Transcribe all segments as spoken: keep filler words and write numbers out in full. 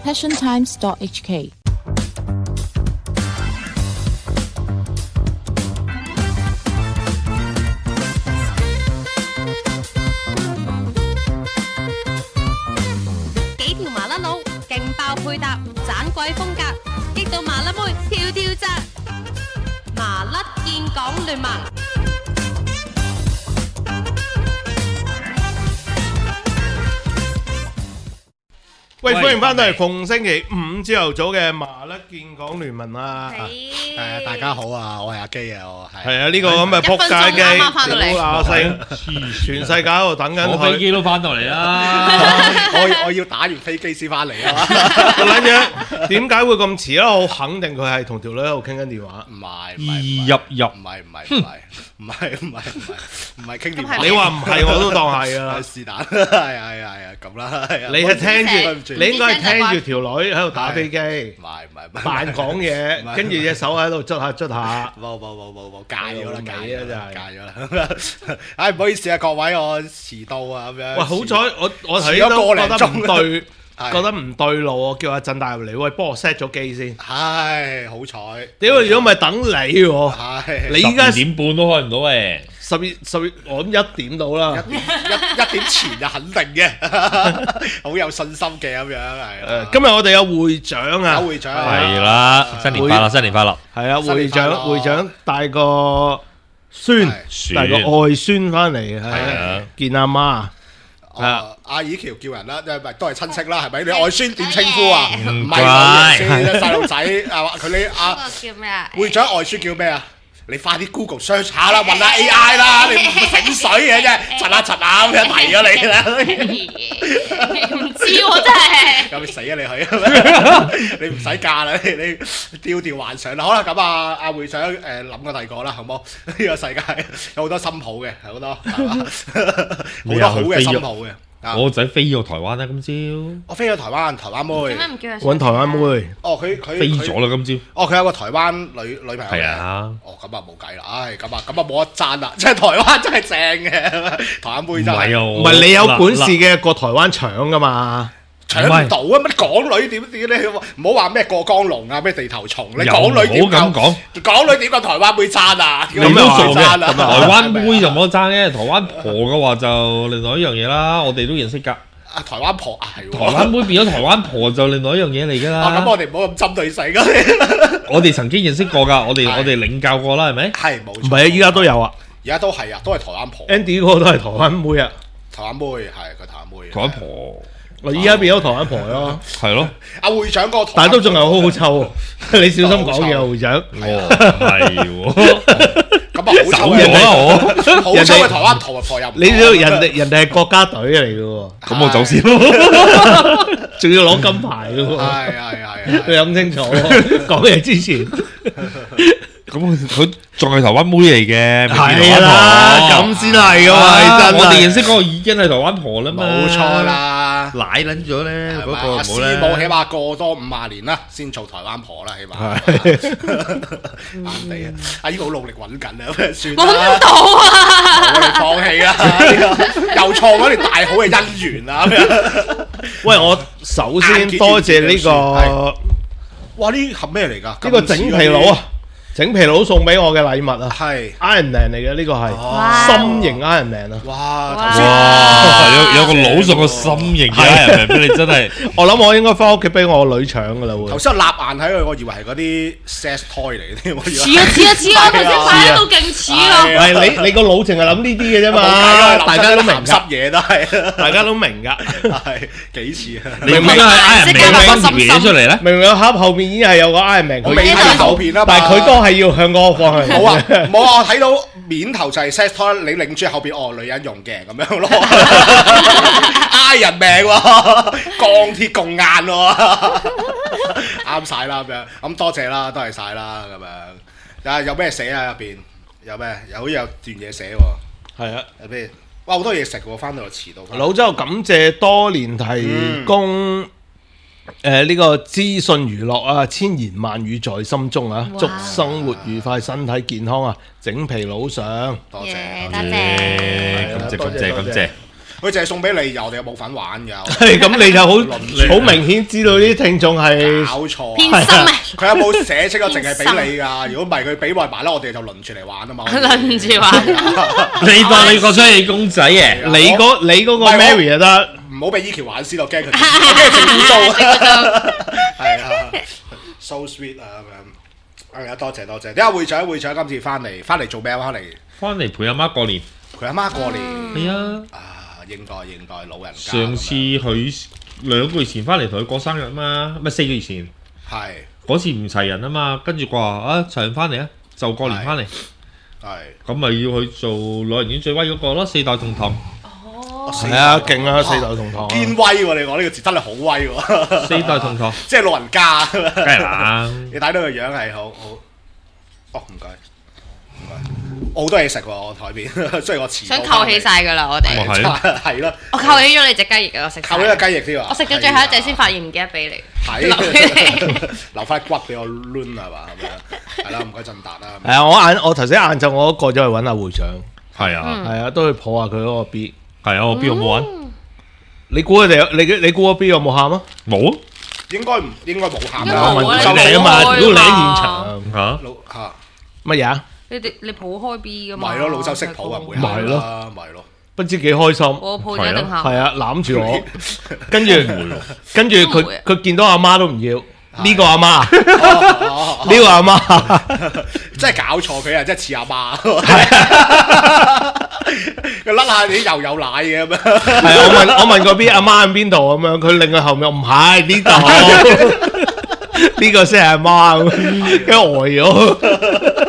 passion times dot h k。 幾條麻甩佬，勁爆配搭，盞鬼風格，激到麻甩妹跳跳紮，麻甩建港聯盟。 喂，歡迎翻到嚟逢星期五朝頭早嘅麻甩建港聯盟啊！ 誒，大家好啊，我係阿基啊，我係係啊，呢個咁嘅仆街機，好嗱聲，全世界喺度等緊我飛機都翻到嚟啦， 我我要打完飛機先翻嚟啊！ 撚樣點解會咁遲咧？我肯定佢係同條女喺度傾緊電話。 唔係， 易入入唔係唔係唔係唔係唔係唔係唔係傾電話。 你話唔係我都當係啊！ 是但，係係係啊，咁啦。 你係聽住，你應該係聽住條女喺度打飛機， 唔係唔係扮講嘢，跟住隻手喺度捽下捽下。 冇冇冇冇冇戒咗啦， 戒啊真係戒咗啦。唉，唔好意思啊，各位，我遲到啊，咁樣。 喂，好彩我我頭先遲咗個都覺得零鐘唔對。 係覺得唔對路，我叫阿振帶入嚟，喂，幫我 set 咗機先。 唉，好彩。 屌，如果咪等你喎， 係你依家十二點半都開唔到誒， 十二十二，我諗一點到啦。 一點一一點前就肯定嘅，好有信心嘅咁樣係。 誒，今日我哋有會長啊， 有會長係啦，新年快樂，新年快樂。 係啊，會長會長帶個孫，帶個外孫翻嚟，係啊，見阿媽。係啊， 阿以喬叫人啦，即係咪都係親戚啦？係咪？你外孫點稱呼啊？唔係乖先，細路仔啊！佢你阿叫咩啊？ 會長外孫叫咩啊？你快啲 Google search 下啦，問下 A I 啦，你唔醒水嘅啫，窒下窒下咁樣提咗你啦。 唔知喎真係。 咁你死啊你去，你唔使嫁啦，你你丟掉幻想啦。好啦，咁啊阿會長誒諗個第二個啦，好冇？呢個世界有好多新抱嘅，好多係嘛，好多好嘅新抱嘅。 我個仔飛咗台灣啦，今朝。 我飛咗台灣，台灣妹。 點解唔叫佢揾台灣妹？ 哦，佢佢飛咗啦，今朝。 哦，佢有個台灣女女朋友嘅。 係啊。 哦，咁啊冇計啦，唉，咁啊咁啊冇得爭啦，即係台灣真係正嘅，台灣妹真係。 唔係啊， 唔係你有本事嘅過台灣搶噶嘛？ 搶唔到啊！乜港女點點咧？唔好話咩過江龍啊，咩地頭蟲，你港女點唔好咁講？ 港女點個台灣妹爭啊？ 你都做嘅，台灣妹就冇得爭嘅，台灣婆嘅話就另外一樣嘢啦，我哋都認識㗎。 啊，台灣婆啊，係喎。 台灣妹變咗台灣婆就另外一樣嘢嚟㗎啦。 啊，咁我哋唔好咁針對性啊！ 我哋曾經認識過㗎，我哋我哋領教過啦，係咪？ 係冇錯。 唔係啊，依家都有啊。 而家都係啊，都係台灣婆。 Andy 嗰個都係台灣妹啊。 台灣妹係佢台灣妹。 台灣婆。 我依家變咗台灣婆咯， 係咯。 阿會長個， 但係都仲係好好臭，你小心講嘢啊，會長。 係喎， 咁啊好臭嘅我，好臭嘅台灣婆婆又。 你知道人哋人哋係國家隊嚟嘅喎， 咁我走先咯， 仲要攞金牌嘅喎。 係係係， 你諗清楚，講嘢之前。 咁佢佢仲係台灣妹嚟嘅， 係啦，咁先係噶嘛，真係。 我哋認識嗰個已經係台灣婆啦嘛， 冇錯啦， 奶撚咗咧，嗰個師母起碼過多五廿年啦，先做台灣婆啦，起碼。啱地啊！阿姨好努力揾緊啊，算啦。 揾到啊！ 我哋放棄啦，又創咗條大好嘅姻緣啊！ 喂，我首先多謝呢個， 哇！呢盒咩嚟㗎？ 呢個整皮佬啊！整皮佬送俾我嘅禮物啊， 係 Iron Man 嚟嘅，呢個係心形 Iron Man 啊！ 哇！ 哇！有有個佬送個心形嘅 Iron Man俾你，真係我諗我應該翻屋企俾我女搶噶啦會。 頭先我立眼睇佢，我以為係嗰啲 sex toy 嚟嘅添。 似啊似啊似啊！頭先擺喺度勁似啊！ 係你你個腦淨係諗呢啲嘅啫嘛，大家都明㗎， 濕嘢都係， 大家都明㗎， 係幾似啊！ 你明明係 Iron Man 掹嘢出嚟咧， 明明個盒後面已經係有個 Iron Man， 我未睇後片啦， 但係佢都係要向嗰個方向。 冇啊冇啊！我睇到面頭就係 sex toy，你擰住後邊哦，女人用嘅咁樣咯。Iron Man 喎，鋼鐵共硬喎，啱晒啦咁樣。咁多謝啦，多謝晒啦咁樣。啊，有咩寫啊入邊？有咩？有好似有段嘢寫喎。 係啊， 有咩？哇，好多嘢食喎！翻到嚟遲到。 老周感謝多年提供誒呢個資訊娛樂啊，千言萬語在心中啊！祝生活愉快，身體健康啊！整皮佬上， 多謝多謝， 感謝感謝感謝。 佢淨係送俾你，我哋又冇份玩㗎。 係咁，你就好好明顯知道啲聽眾係搞錯， 偏心啊！ 佢有冇寫清咗淨係俾你㗎？如果唔係佢俾埋埋啦，我哋就輪住嚟玩啊嘛。 輪住玩， 你當你個出氣公仔嘅， 你嗰你嗰個 Mary 就得。 唔好俾 Eki 玩先，我驚佢，我驚佢整污糟。係啊 ，so sweet 啊咁樣。係啊，多謝多謝。點解會長會長今次翻嚟翻嚟做咩啊？翻嚟翻嚟陪阿媽過年。 佢阿媽過年。 係啊。 啊，應該應該老人家。 上次佢兩個月前翻嚟同佢過生日嘛，咪四個月前。 係。 嗰次唔齊人啊嘛，跟住佢話啊齊人翻嚟啊，就過年翻嚟。 係。 咁咪要去做老人院最威嗰個咯，四代同堂。 係啊，勁啊！四代同堂， 堅威喎！你講呢個字真係好威喎！ 四代同堂， 即係老人家， 梗係啦。 你睇到個樣係好好。哦，唔該，唔該。我好多嘢食喎，我台邊，雖然我遲。 想扣起晒㗎啦，我哋。 係係咯。 我扣起咗你隻雞翼㗎，我食。 扣咗個雞翼添啊！ 我食咗最後一隻先發現唔記得俾你。 係。留翻骨俾我攣係嘛咁樣。係啦，唔該振達啦。 係啊，我晏我頭先晏晝我都過咗去揾阿會長。 係啊， 係啊，都去抱下佢嗰個 B。 係啊，我 B 有冇玩？ 你估佢哋？你你估個 B 有冇喊啊？ 冇啊， 應該唔應該冇喊應該我問冇啊你啊嘛， 你如果你喺現開場嚇老嚇乜嘢啊？ 你哋你抱開 B 㗎嘛？ 咪咯，老周識抱啊，唔會咪喊咯啦，咪咯。 不知幾開心。 我抱咗一定喊。 係啊，攬住我，跟住跟住佢都唔會啊佢見到阿媽都唔要。呢個阿媽， 呢呢個阿媽， 真係搞錯佢啊！真係似阿媽，佢甩下你又有奶嘅咁樣。 係啊，我問我問個 B 阿媽喺邊度咁樣，佢擰佢後面唔係呢度，呢個先係阿媽，跟住呆咗。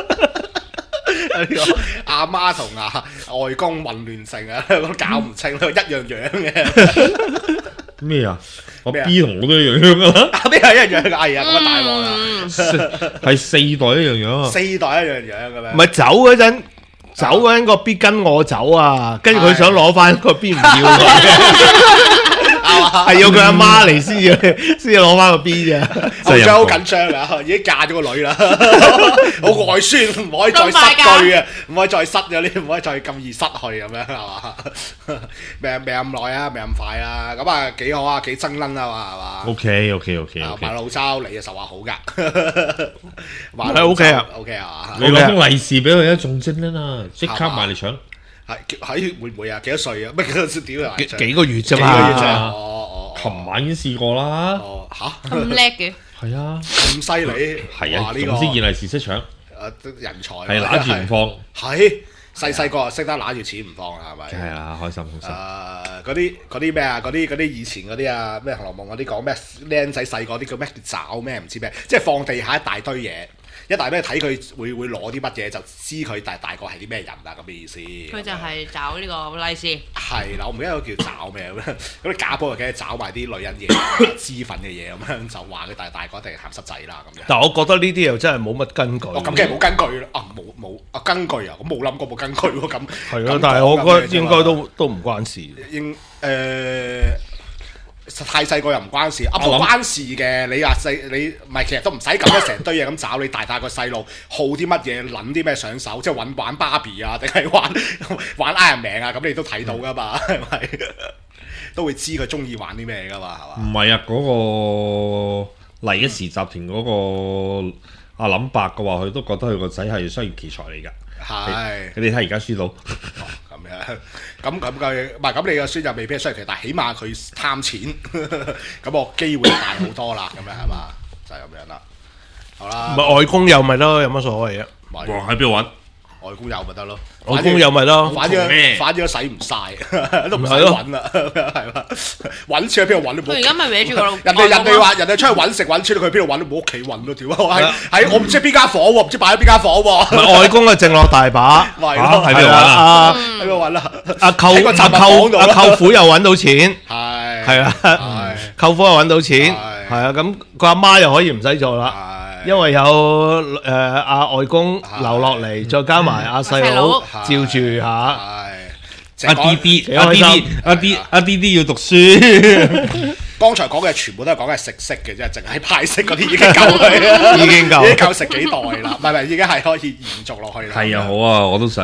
阿媽同阿外公混亂性啊，都搞唔清，一樣樣嘅。 咩啊？我咩啊 B 同我都一樣樣噶啦， 邊係一樣嘅？哎呀，咁啊大鑊啦！ 係四代一樣樣啊！ 四代一樣樣嘅咩？ 唔係走嗰陣，走嗰陣個 B 跟我走啊，跟住佢想攞翻個 B 唔要佢。係要佢阿媽嚟先至先至攞翻個 B 啫。 後生好緊張啊，已經嫁咗個女啦，好外孫唔可以再失據啊，唔可以再失咗呢，唔可以再咁易失去咁樣係嘛？未未咁耐啊，未咁快啊，咁啊幾好啊，幾爭撚啊嘛係嘛 OK OK OK 啊 OK， 買老周你啊實話好㗎， 係 OK 啊 OK 啊， 你攞封利是俾佢一仲精啦啦，即刻埋嚟搶。 係喺會唔會啊？幾多歲啊？乜幾多點啊？ 幾幾個月啫幾個月啫？ 嘛。 哦哦， 琴晚已經試過啦。 哦嚇咁叻嘅。 係啊， 咁犀利係啊， 呢個總之件利是識搶， 誒人才係揦住唔放。 係細細個識得揦住錢唔放啊，係咪？ 梗係啦，開心開心。 誒嗰啲嗰啲咩啊？嗰啲嗰啲以前嗰啲啊咩《紅樓夢》嗰啲講咩？僆仔細個啲叫咩找咩唔知咩？即係放地下一大堆嘢，一大堆睇佢會會攞啲乜嘢，就知佢大大個係啲咩人啊咁嘅意思。 佢就係找呢個利是。 係啦，我唔記得個叫找咩咁樣，嗰啲假波又梗係找埋啲女人嘢、脂粉嘅嘢咁樣，就話佢大大個一定係鹹濕仔啦咁樣。 但我覺得呢啲又真係冇乜根據。 哦，咁梗係冇根據啦。啊，冇冇啊根據啊，我冇諗過冇根據喎。咁係啊，但係我覺得應該都都唔關事。 應誒。太細個又唔關事，啊冇關事嘅。你話細你唔係，其實都唔使咁樣成堆嘢咁找你大大個細路，好啲乜嘢，諗啲咩上手，即係玩玩芭比啊，定係玩玩 Iron Man 啊，咁你都睇到噶嘛，係咪？都會知佢中意玩啲咩噶嘛，係嘛？ 唔係啊，嗰個麗一時集團嗰個阿林伯嘅話，佢都覺得佢個仔係商業奇才嚟㗎。 係。 你睇而家輸到。 咁樣，咁咁嘅唔係咁，你個孫就未必係衰奇，但係起碼佢貪錢，咁我機會大好多啦，咁樣係嘛？就係咁樣啦。好啦， 唔係外公有咪咯，有乜所謂啊？ 哇！喺邊度揾？ 外公有咪得咯， 外公有咪咯？ 反咗反咗使唔晒，都唔使揾啦，係嘛？揾錢喺邊度揾都冇。 佢而家咪搲住個人哋人哋話人哋出去揾食揾錢，佢邊度揾都冇屋企揾咯，屌！喺喺我唔知邊間房喎，唔知擺喺邊間房喎。 咪外公啊，剩落大把。 係咯， 喺邊度揾啊？ 阿喺邊度揾啦？ 阿舅阿舅阿舅父又揾到錢， 係係啊，舅父又揾到錢，係啊，咁個阿媽又可以唔使做啦。因為有誒阿外公留落嚟，再加埋阿細佬照住嚇， 阿 D D 阿 D D 阿 D 阿 D D 要讀書。 剛才講嘅全部都係講嘅食色嘅啫，淨係派息嗰啲已經夠啦， 已經夠， 已經夠食幾代啦，唔係唔係已經係可以延續落去啦。 係啊，好啊，我都想。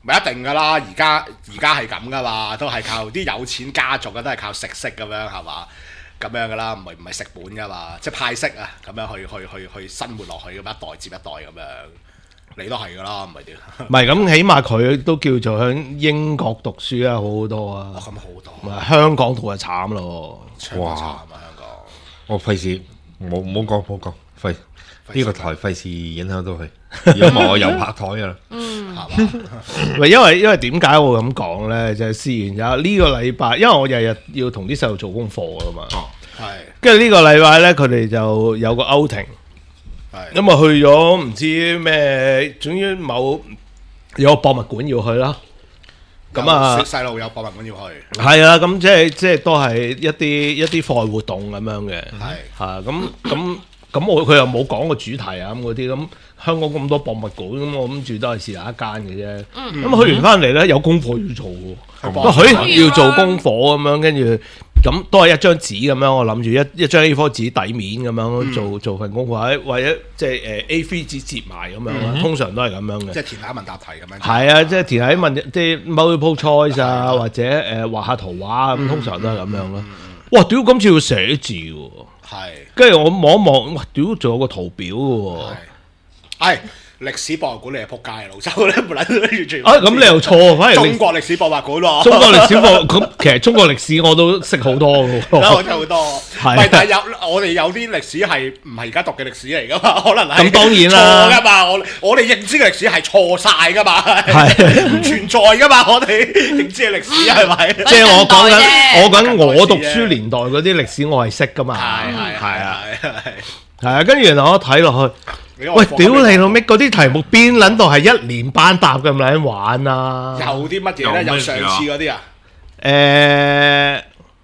咪一定㗎啦！而家而家係咁㗎嘛，都係靠啲有錢家族嘅，都係靠食息咁樣係嘛？咁樣㗎啦，唔係唔係食本㗎嘛，即係派息啊，咁樣去去去去生活落去咁一代接一代咁樣。你都係㗎啦，唔係點？ 唔係咁，起碼佢都叫做喺英國讀書啊，好好多啊。 哦，咁好多。 唔係香港讀就慘咯。 哇！慘啊，香港。 我費事，冇唔好講，唔好講，費呢個台費事影響到佢。如果我又拍台㗎啦。 嗯。 係嘛？因為因為點解我咁講咧？就係試完有呢個禮拜，因為我日日要同啲細路做功課㗎嘛。 哦。係。 跟住呢個禮拜咧，佢哋就有個 outing。咁啊去咗唔知咩，總之某有個博物館要去啦。咁啊， 細路有博物館要去。 係啊，咁即係即係都係一啲一啲課外活動咁樣嘅。 係嚇咁咁咁我佢又冇講個主題啊咁嗰啲咁。香港咁多博物館，咁我諗住都係試下一間嘅啫。咁去完翻嚟咧，有功課要做喎，佢要做功課咁樣，跟住咁都係一張紙咁樣。我諗住一一張 A 四 紙底面咁樣做做份功課，或者即係誒 A 三 紙折埋咁樣啦。通常都係咁樣嘅。 即係填下問答題咁樣。 係啊，即係填下問即係 multiple choice 啊，或者誒畫下圖畫咁，通常都係咁樣咯。哇！屌，今次要寫字喎。 係。跟住我望一望，哇！屌，仲有個圖表嘅喎。 係歷史博物館，你係撲街老周咧，冇撚完全。 啊，咁你又錯，反而中國歷史博物館喎。 中國歷史博咁，其實中國歷史我都識好多嘅。 我識好多，係但係有我哋有啲歷史係唔係而家讀嘅歷史嚟噶嘛？可能係咁當然啦， 錯噶嘛。我我哋認知嘅歷史係錯晒噶嘛，係唔存在噶嘛。我哋認知嘅歷史係咪？ 即係我講緊，我講緊我讀書年代嗰啲歷史，我係識噶嘛。 係係係啊係係啊，跟住然後我睇落去。喂，屌你老味！嗰啲題目邊撚到係一年班答咁撚玩啊？ 有啲乜嘢咧？有上次嗰啲啊？ 誒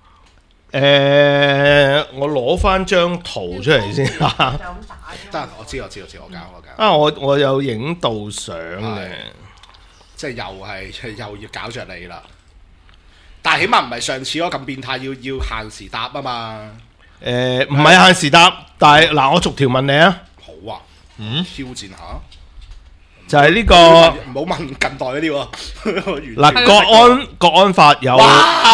誒，我攞翻張圖出嚟先啊！ 得，我知我知我知，我搞我搞。 啊，我我有影到相嘅， 即係又係又要搞着你啦！但係起碼唔係上次嗰咁變態，要要限時答啊嘛。 誒，唔係限時答，但係嗱，我逐條問你啊。 好啊。嗯，挑戰下， 就係呢個唔好問近代嗰啲喎。 嗱，國安國安法有有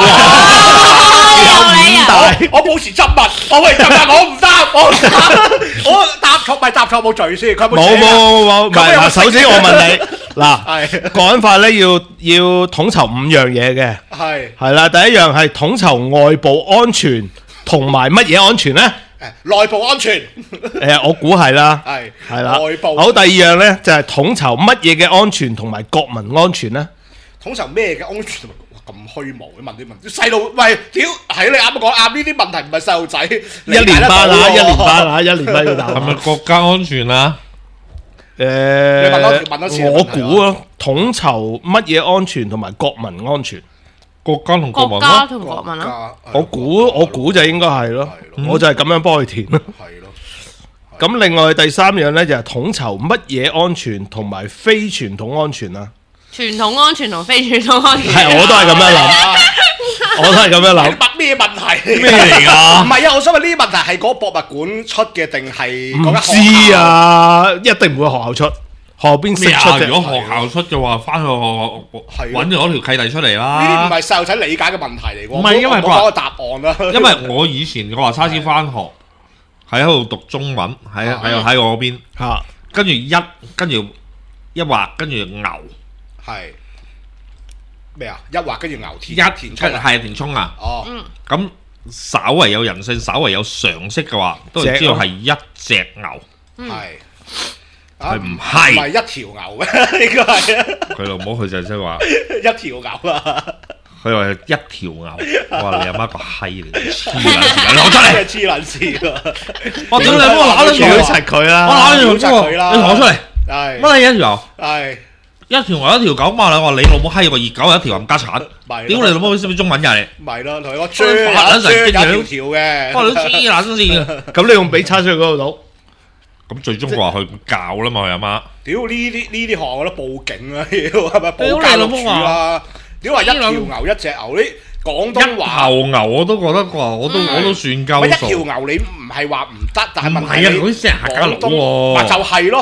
五大，我保持緘默，我喂緘默，我唔答，我唔答，我答錯咪答錯冇罪先，佢冇冇冇冇冇，唔係嗱，首先我問你嗱，國安法咧要要統籌五樣嘢嘅，係係啦，第一樣係統籌外部安全同埋乜嘢安全咧？ 內部安全， 誒，我估係啦，係係啦。內部好，第二樣咧就係統籌乜嘢嘅安全同埋國民安全咧？ 統籌咩嘅安全？哇，咁虛無嘅問啲問題，細路喂，屌，係你啱啱講啱呢啲問題唔係細路仔， 一年班啊，一年班啊，一年班要答。 係咪國家安全啊？ 誒， 你問多問多次， 我估啊，統籌乜嘢安全同埋國民安全？ 國家同國民咯， 國家同國民咯。 我估我估就應該係咯，我就係咁樣幫佢填咯。 係咯。 咁另外第三樣咧就係統籌乜嘢安全同埋非傳統安全啊？ 傳統安全同非傳統安全。 係，我都係咁樣諗，我都係咁樣諗。 問咩問題？ 咩嚟㗎？ 唔係啊，我想問呢啲問題係嗰個博物館出嘅定係唔知啊？一定唔會學校出。學邊識出啫？ 如果學校出嘅話，翻去學揾咗條契弟出嚟啦。 呢啲唔係細路仔理解嘅問題嚟喎。 唔係因為講個答案啦。 因為我以前我話叉燒翻學喺度讀中文，喺喺喺我嗰邊嚇，跟住一跟住一畫跟住牛係咩啊？一畫跟住牛填一填充係填充啊。哦，咁稍為有人性、稍為有常識嘅話，都係知道係一隻牛係。佢唔係， 唔係一條牛嘅，應該係啊！ 佢老母佢就即係話一條牛啊！ 佢話一條牛，我話你阿媽個閪嚟，黐撚線，攞出嚟！ 黐撚線啊！ 我屌你老母，我揦住佢佢啦， 我揦住佢啦，你攞出嚟！ 係乜你一條牛？ 係一條牛一條狗嘛？你話你老母閪個熱狗有一條冚家鏟，屌你老母識唔識中文㗎你？ 咪咯，同你講豬撚成一條條嘅， 我屌黐撚線嘅， 咁你用俾叉出去嗰度賭？ 咁最終話去教啦嘛，佢阿媽。 屌呢啲呢啲行我都報警啦，係咪報教育處啦？屌話一條牛一隻牛，你廣東話一頭牛我都覺得話，我都我都算夠數。 一條牛你唔係話唔得，但係問題係啊，嗰啲先係客家佬喎。 就係咯，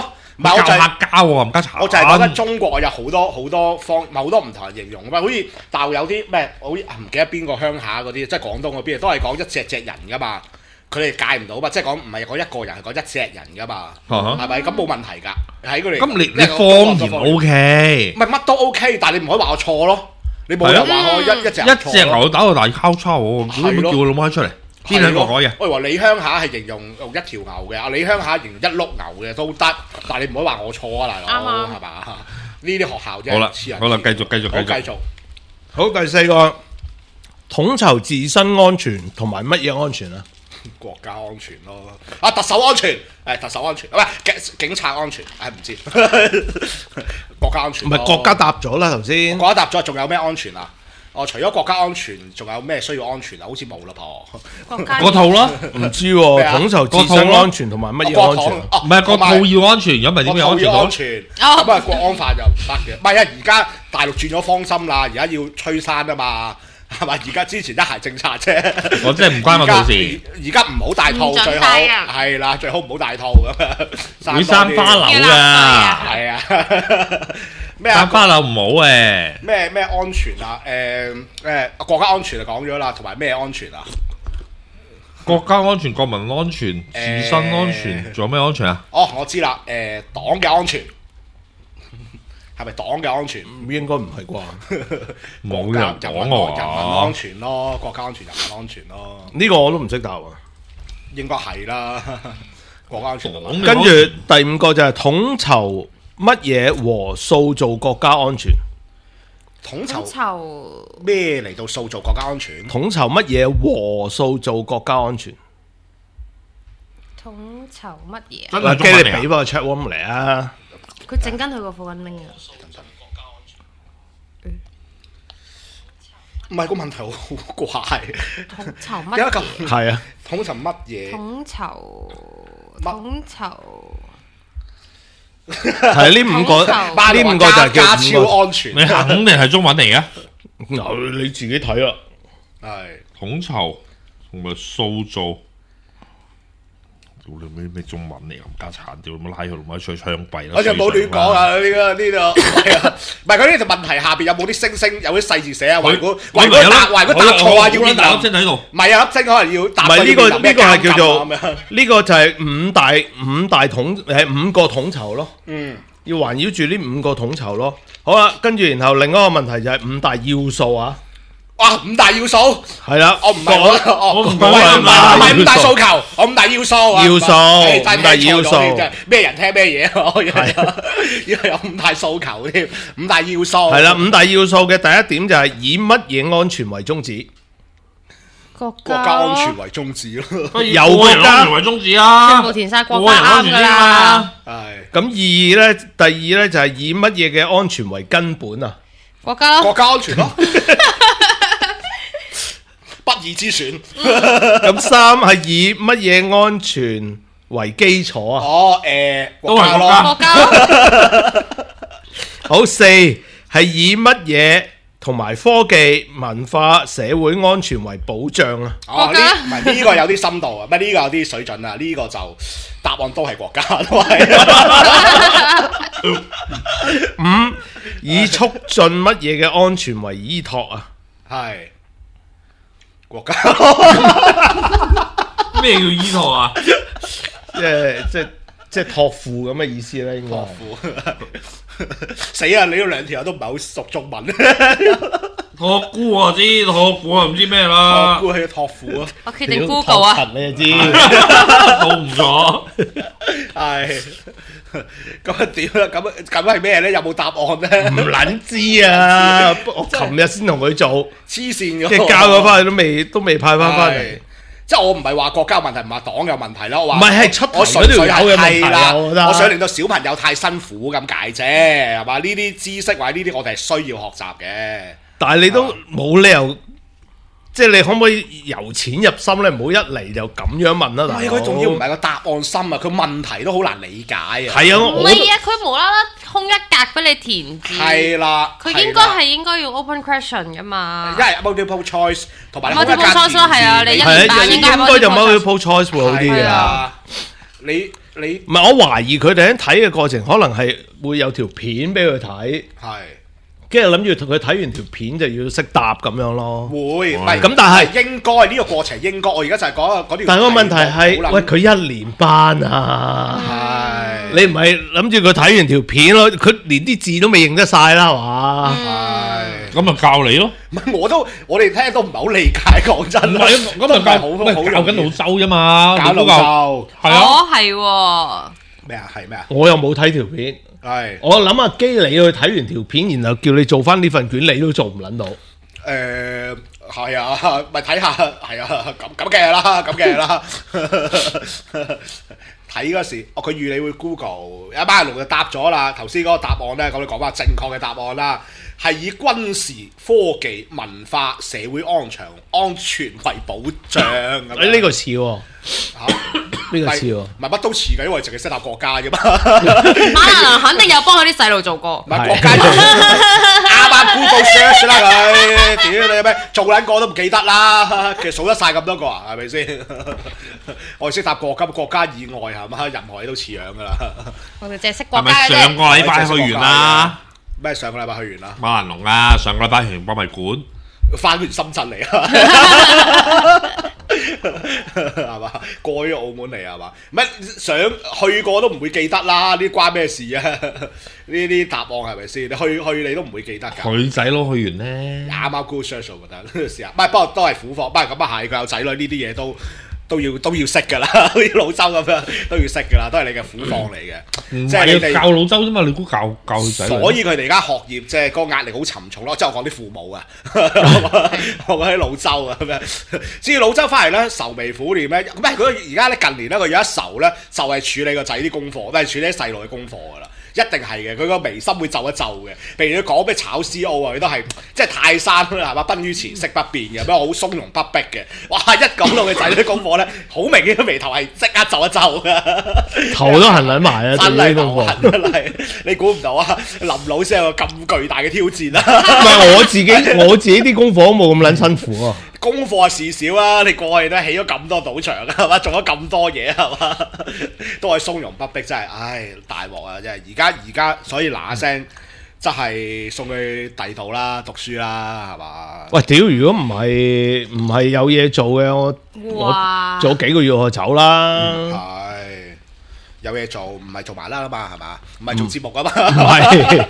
唔係我就係客家喎，冚家鏟。 我就係講緊中國有好多好多方，好多唔同人形容㗎嘛。好似大陸有啲咩，好似唔記得邊個鄉下嗰啲，即係廣東嗰邊都係講一隻隻人㗎嘛。佢哋戒唔到嘛，即係講唔係講一個人，係講一隻人㗎嘛，係咪？咁冇問題㗎，喺佢哋。 咁你你方言 O K， 唔係乜都 O K，但係你唔可以話我錯咯。你冇人話我一一隻一隻牛打到大交叉喎，點解叫我老媽出嚟？邊兩個改嘅？ 我話你鄉下係形容用一條牛嘅，啊你鄉下形容一碌牛嘅都得，但係你唔可以話我錯啊，大佬係嘛？呢啲學校啫。 好啦，好啦，繼續繼續繼續。繼續。 好，第四個統籌自身安全同埋乜嘢安全啊？ 國家安全咯，啊特首安全，誒特首安全，唔係警警察安全，誒唔知國家安全。 唔係國家答咗啦頭先。 國家答咗，仲有咩安全啊？哦，除咗國家安全，仲有咩需要安全啊？好似冇啦噃。 嗰套啦， 唔知喎，統籌自身安全同埋乜嘢安全？ 唔係個套要安全，如果唔係點樣安全？ 安全咁啊，國安法又唔得嘅。唔係啊，而家大陸轉咗方針啦，而家要催生啊嘛。係咪？而家之前一孩政策啫， 我真係唔關我套事。 而家唔好大套最好，係啦，最好唔好大套咁樣。 會生花柳㗎， 係啊。咩啊？ 生花柳唔好誒。 咩咩安全啊？誒誒國家安全就講咗啦，同埋咩安全啊？ 國家安全、國民安全、自身安全，仲有咩安全啊？ 哦，我知啦，誒黨嘅安全。係咪黨嘅安全？ 應該唔係啩？ 冇人講我人民安全咯，國家安全、人民安全咯。 呢個我都唔識答啊。 應該係啦，國家安全。 跟住第五個就係統籌乜嘢和塑造國家安全。 統籌咩嚟到塑造國家安全？ 統籌乜嘢和塑造國家安全？ 統籌乜嘢？ 嗱，機你俾翻個 chat room 嚟啊！ 佢整緊佢個副緊拎啊！ 唔係個問題好怪。 統籌乜嘢？ 係啊， 統籌乜嘢？ 統籌統籌係呢五個，呢五個就係叫超安全。 你肯定係中文嚟嘅。 嗱，你自己睇啦。 係統籌同埋塑造。屌你咩咩中文嚟咁家產？屌你拉佢老母出去槍斃啦！ 我就冇亂講啊！呢個呢度唔係佢呢條問題下邊有冇啲星星有啲細字寫啊？話如果話如果答話如果答錯啊，要面臨。粒星喺度。唔係啊，粒星可能要答。 唔係呢個呢個係叫做呢個就係五大五大統係五個統籌咯。嗯，要環繞住呢五個統籌咯。好啦，跟住然後另一個問題就係五大要素啊。 哇！五大要素係啦， 我唔係我我唔係唔係五大訴求，我五大要素啊， 要素五大要素， 咩人聽咩嘢？要有五大訴求添，五大要素係啦。五大要素嘅第一點就係以乜嘢安全為宗旨？ 國家安全為宗旨咯， 有國家安全為宗旨啊， 全部填晒國家啱㗎啦。 係咁二咧，第二咧就係以乜嘢嘅安全為根本啊？ 國家國家安全咯。不二之選。 咁三係以乜嘢安全為基礎啊？ 哦，誒， 都係國家。 國家。 好，四係以乜嘢同埋科技、文化、社會安全為保障啊？ 哦，呢唔係呢個有啲深度啊，唔係呢個有啲水準啊，呢個就答案都係國家都係。 五以促進乜嘢嘅安全為依託啊？ 係。國家咩叫依託啊？ 即係即係即係託付咁嘅意思咧，應該。託付死啊！你呢兩條都唔係好熟中文。 託孤我知，託付啊唔知咩啦。 託孤係託付啊！ 我決定 Google 啊， 你就知都唔錯。 係咁啊點啦？咁咁係咩咧？有冇答案咧？ 唔撚知啊！我琴日先同佢做黐線嘅， 即係交咗翻去都未都未派翻翻嚟。 即係我唔係話國家問題，唔係黨有問題啦。我話唔係係出我純粹係係啦， 我覺得我想令到小朋友太辛苦咁解啫，係嘛？呢啲知識或者呢啲我哋係需要學習嘅。但係你都冇理由。即係你可唔可以由淺入深咧？唔好一嚟就咁樣問啦。 唔係佢仲要唔係個答案深啊！佢問題都好難理解啊。 係啊， 唔係啊，佢無啦啦空一格俾你填字。 係啦， 佢應該係應該要 open question 噶嘛。 一係 multiple choice 同埋 multiple choice 咯，係啊，你一年班應該就 multiple choice 會好啲嘅。 你你唔係我懷疑佢哋喺睇嘅過程，可能係會有條片俾佢睇， 係。 跟住諗住佢睇完條片就要識答咁樣咯。 會，唔係咁，但係應該呢個過程應該。我而家就係講嗰條。 但係個問題係，喂佢一年班啊， 係你唔係諗住佢睇完條片咯？佢連啲字都未認得晒啦，係嘛？ 係。 咁咪教你咯。 唔係我都，我哋聽都唔係好理解，講真。 唔係，咁咪教好，喂教緊老周啫嘛。 教老周係啊。 哦，係喎。 咩啊？係咩啊？ 我又冇睇條片。 係， 我諗阿基你去睇完條片，然後叫你做翻呢份卷，你都做唔撚到。 誒係啊，咪睇下係啊，咁咁嘅啦，咁嘅啦。睇嗰時，哦佢預你會 Google，一班人就答咗啦。頭先嗰個答案咧，咁你講翻正確嘅答案啦，係以軍事、科技、文化、社會安全安全為保障。 誒呢個似喎。 嚇呢個似喎， 唔係乜都似嘅，因為淨係識答國家啫嘛。 馬蘭肯定有幫佢啲細路做過。 唔係國家啱啱 Google search 啦佢，屌你咩做撚個都唔記得啦。其實數得晒咁多個啊，係咪先？我哋識答國家，國家以外係嘛，任何嘢都似樣噶啦。 我哋淨係識國係家嘅啫。 咪上個禮拜去完啦？ 咩上個禮拜去完啦？ 馬蘭龍啊，上個禮拜去完博物館， 翻完深圳嚟啊！係嘛？過咗澳門嚟係嘛？乜想去過都唔會記得啦！呢啲關咩事啊？呢啲答案係咪先？你去去你都唔會記得㗎。 女仔咯，去完咧。 啱啱 Google search 我覺得試下，唔係不過都係苦課，不過咁啊係佢有仔女呢啲嘢都都要都要識㗎啦，好似老周咁樣都要識㗎啦，都係你嘅苦課嚟嘅。 即係你哋教老周啫嘛，你估教教佢仔？ 所以佢哋而家學業即係嗰個壓力好沉重咯。即係我講啲父母啊，我講啲老周啊咁樣。至於老周翻嚟咧，愁眉苦臉咧，咁係佢而家咧近年咧，佢有一愁咧，就係處理個仔啲功課，都係處理啲細路嘅功課㗎啦。一定係嘅，佢個眉心會皺一皺嘅。譬如佢講咩炒 C O 啊，佢都係即係泰山啦，係嘛？崩於前色不變嘅，咩好從容不迫嘅。哇！一講到佢仔啲功課咧，好明顯個眉頭係即刻皺一皺嘅， 頭都痕撚埋啊！ 真係功課真係你估唔到啊！林老師有個咁巨大嘅挑戰啊！ 唔係我自己，我自己啲功課都冇咁撚辛苦啊！ 功課事少啊！你過去都起咗咁多賭場啊，係嘛？做咗咁多嘢係嘛？都係從容不迫，真係唉大鑊啊！真係而家而家，所以嗱嗱聲，真係送佢第度啦，讀書啦，係嘛？ 喂，屌！如果唔係唔係有嘢做嘅，我我做幾個月我就走啦。 係有嘢做，唔係做埋啦嘛，係嘛？唔係做節目啊嘛。 唔係，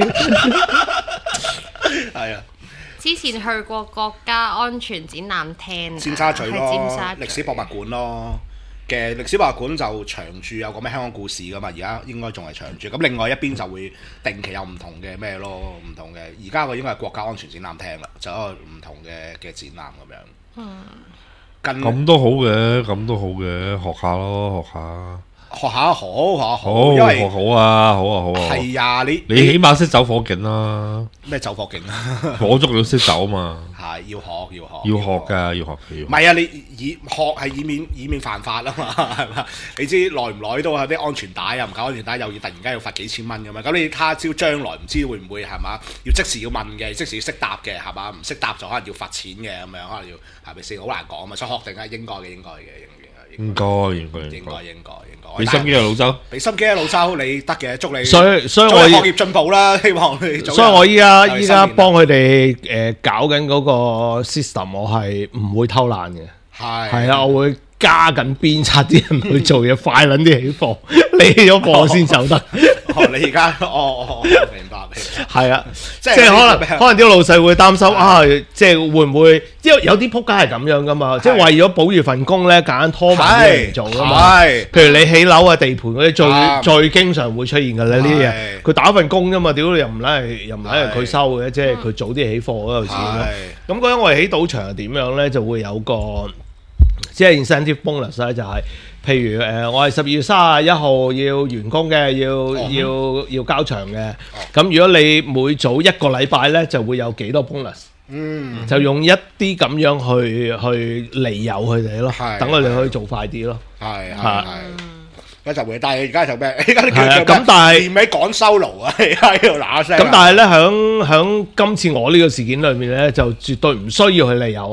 係啊。 之前去過國家安全展覽廳， 尖沙咀咯， 尖沙咀歷史博物館咯嘅歷史博物館就長駐有個咩香港故事噶嘛，而家應該仲係長駐。咁另外一邊就會定期有唔同嘅咩咯，唔同嘅。而家個應該係國家安全展覽廳啦，就有一個唔同嘅嘅展覽咁樣。嗯，跟咁都好嘅，咁都好嘅，學下咯，學下。 學下好，學下好， 好， 因為學好啊，好啊，好啊。 係啊，你你起碼識走火警啦。 咩走火警啊？ 火燭你都識走嘛？ 係要學，要學， 要學㗎，要學嘅。 唔係啊，你以學係以免以免犯法啊嘛，係嘛？你知耐唔耐都有啲安全帶啊，唔夠安全帶又要突然間要罰幾千蚊咁樣。咁你他朝將來唔知會唔會係嘛？要即時要問嘅，即時要識答嘅係嘛？唔識答就可能要罰錢嘅咁樣，可能要係咪先？好難講啊嘛，所以學定係應該嘅，應該嘅， 應該應該應該應該應該。 俾心機啊，老周！ 俾心機啊，老周，你得嘅，祝你。 所以所以我學業進步啦，希望你。 所以我依家依家幫佢哋誒搞緊嗰個 system，我係唔會偷懶嘅。係係啊，我會加緊鞭策啲人去做嘢，快撚啲起貨，你起咗貨先走得。 哦，你而家哦哦，明白明白。 係啊， 即係即係可能可能啲老細會擔心啊，即係會唔會？因為有啲仆街係咁樣噶嘛，即係為咗保住份工咧，夾硬拖埋啲人做噶嘛。係，譬如你起樓啊、地盤嗰啲最最經常會出現㗎啦呢啲嘢。佢打份工啫嘛，屌你又唔係又唔係佢收嘅，即係佢早啲起貨嗰度錢咯。咁嗰陣我哋起賭場係點樣咧？就會有個即係 incentive bonus 咧，就係。譬如誒、呃，我係十二月三十一號要完工嘅，要、哦、要要交場嘅。咁、哦、如果你每早一個禮拜咧，就會有幾多 bonus。嗯，就用一啲咁樣去去利誘佢哋咯，等佢哋可以做快啲咯。係係。 一就會，但係而家就咩？而家你叫做咁，但係年尾趕收爐啊！喺度嗱聲。 咁但係咧，響響今次我呢個事件裏面咧，就絕對唔需要去利誘我啦。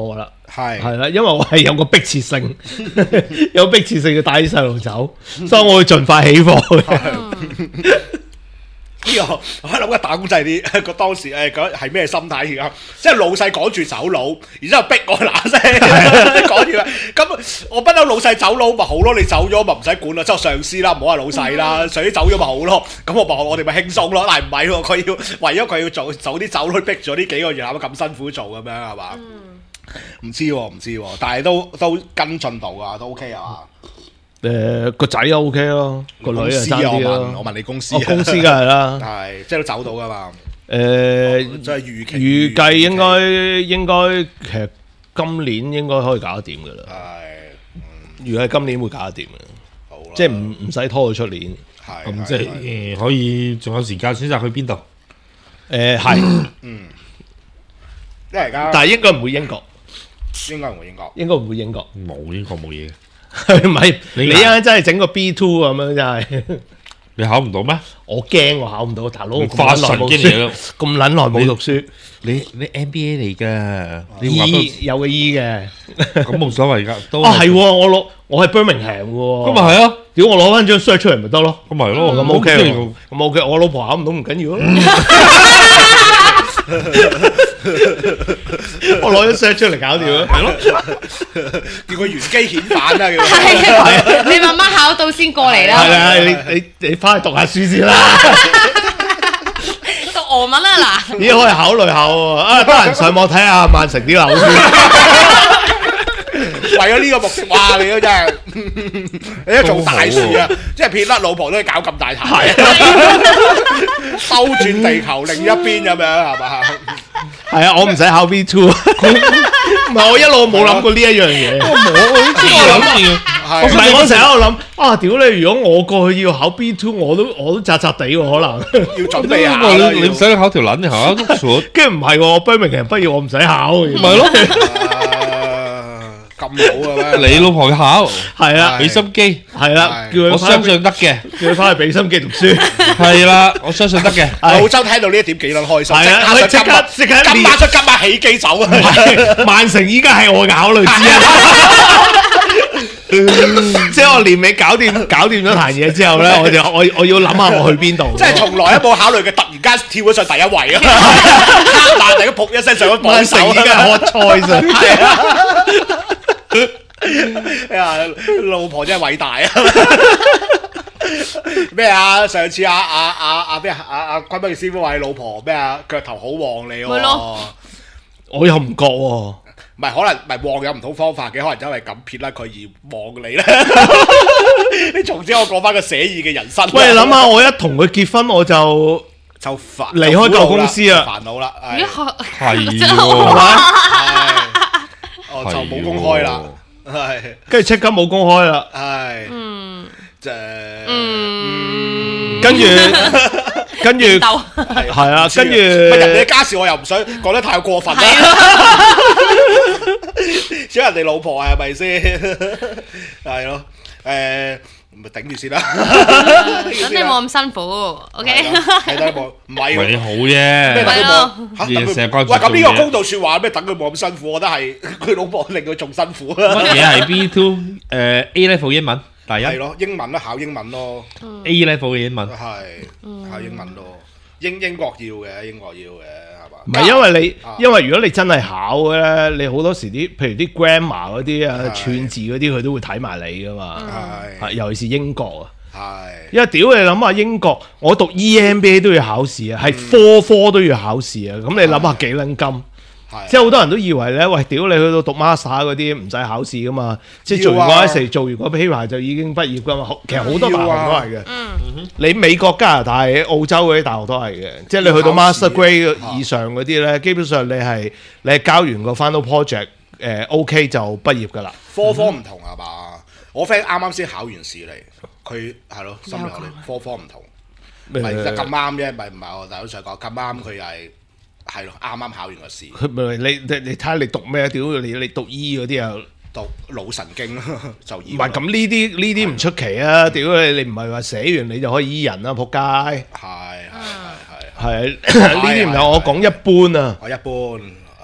係係啦，因為我係有個迫切性，有迫切性要帶啲細路走，所以我會盡快起貨嘅。 呢個我諗緊打工仔啲個當時誒講係咩心態而家？即係老細趕住走佬，然之後逼我嗱聲趕住，咁我不嬲老細走佬咪好咯，你走咗咪唔使管啦，即係上司啦，唔好話老細啦，上司走咗咪好咯，咁我咪我哋咪輕鬆咯。但係唔係喎，佢要為咗佢要做早啲走佬，逼咗呢幾個月咁辛苦做咁樣係嘛？唔知喎唔知喎，但係都都跟進度啊，都 OK 啊嘛。 誒個仔又 OK 咯，個女啊爭啲咯。 我問你公司， 公司梗係啦， 係即係都走到噶嘛。 誒， 即係預期預計應該應該其實今年應該可以搞得掂噶啦。係，預計今年會搞得掂嘅。好啦，即係唔唔使拖到出年。 係， 咁即係可以仲有時間選擇去邊度？ 誒係， 嗯，因為而家但係應該唔會英國， 應該唔會英國， 應該唔會英國， 冇英國冇嘢嘅。 係咪？你一陣真係整個 B two 咁樣真係， 你考唔到咩？ 我驚我考唔到，大佬咁發神經嚟咯， 咁撚耐冇讀書。 你你 N B A 嚟㗎，你 E 有個 E 嘅， 咁冇所謂㗎。都啊係，我攞我係 Birmingham 嘅喎。 咁咪係啊？ 屌我攞翻張 cert 出嚟咪得咯。 咁咪咯， 咁 OK 喎，咁 OK。我老婆考唔到唔緊要咯。我攞咗 cert 出嚟搞掂咯，係咯， 叫佢原機遣返啦，叫係啊，你慢慢考到先過嚟啦。 係啊，你你你翻去讀下書先啦。 讀俄文啊嗱， 咦可以考慮下喎，啊得閒上網睇下曼城啲樓先。 為咗呢個目的，哇！你都真係，你都做大事啊！即係撇甩老婆都要搞咁大壇，兜轉地球另一邊咁樣係嘛？ 係啊，我唔使考 B two， 唔係我一路冇諗過呢一樣嘢。我冇，我諗住，我唔係我成日喺度諗啊！屌你，如果我過去要考 B two， 我都我都扎扎地喎，可能要準備下啦。 你唔使考條撚考都錯， 跟住唔係喎，我 Birmingham 畢業我唔使考， 咪咯。 咁好嘅咩？ 你老婆考係啊， 俾心機係啦，叫佢我相信得嘅， 叫佢翻去俾心機讀書。 係啦，我相信得嘅。 澳洲聽到呢一點幾撚開心， 係啊，即刻即刻今晚出今晚起機走啊！ 曼城依家係我嘅考慮之一。即係我年尾搞掂搞掂咗壇嘢之後咧，我就我我要諗下我去邊度。 即係從來都冇考慮嘅，突然間跳咗上第一位啊！曼城撲一聲上咗榜首， 依家 hot choice 係啊！哎呀，老婆真係偉大啊！咩啊？上次阿阿阿阿咩啊？阿阿坤斌嘅師傅話你老婆咩啊？腳頭好旺你喎。 咪咯。 我又唔覺喎。 唔係可能唔係旺有唔同方法嘅，可能因為咁撇甩佢而旺你咧。你從此我過翻個寫意嘅人生。 喂，諗下我一同佢結婚，我就就煩離開舊公司啊， 煩惱啦， 係係係嘛？ 哦，就冇公開啦，係， 跟住即刻冇公開啦， 係， 嗯， 就嗯， 跟住跟住係啊，跟住人哋嘅家事我又唔想講得太過分啦，少人哋老婆係咪先？係咯，誒。咪頂住先啦， 咁你冇咁辛苦 ，OK？ 係得冇，唔係為你好啫， 咩等佢冇嚇？ 成日關注喂，咁呢個公道説話咩？等佢冇咁辛苦，我覺得係佢老婆令佢仲辛苦。 乜嘢係 B two？誒 A level 英文第一， 係咯，英文咯，考英文咯。 A level 嘅英文係考英文咯，英英國要嘅，英國要嘅。 唔係因為你，因為如果你真係考嘅咧，你好多時啲，譬如啲 grammar 嗰啲啊、串字嗰啲，佢都會睇埋你噶嘛。係，尤其是英國啊。係，因為屌你諗下英國，我讀 E M B A 都要考試啊，係科科都要考試啊。咁你諗下幾撚金？即係好多人都以為咧，喂，屌你去到讀 master 嗰啲唔使考試噶嘛，即係做完嗰 essay 做完嗰 paper 就已經畢業噶嘛。其實好多大學都係嘅。嗯，你美國、加拿大、澳洲嗰啲大學都係嘅，即係你去到 master grade 以上嗰啲咧，基本上你係你係交完個 final project，誒 OK 就畢業噶啦。 科科唔同係嘛？我 friend 啱啱先考完試嚟，佢係咯，心理學科科唔同，唔係咁啱啫，唔係唔係我大佬想講咁啱佢又係。係咯，啱啱考完個試。佢咪你你你睇下你讀咩？屌你你讀醫嗰啲啊， 讀腦神經就醫。 唔係咁呢啲呢啲唔出奇啊！屌你你唔係話寫完你就可以醫人啊！仆街。係係係係。係呢啲唔係我講一般啊。 我一般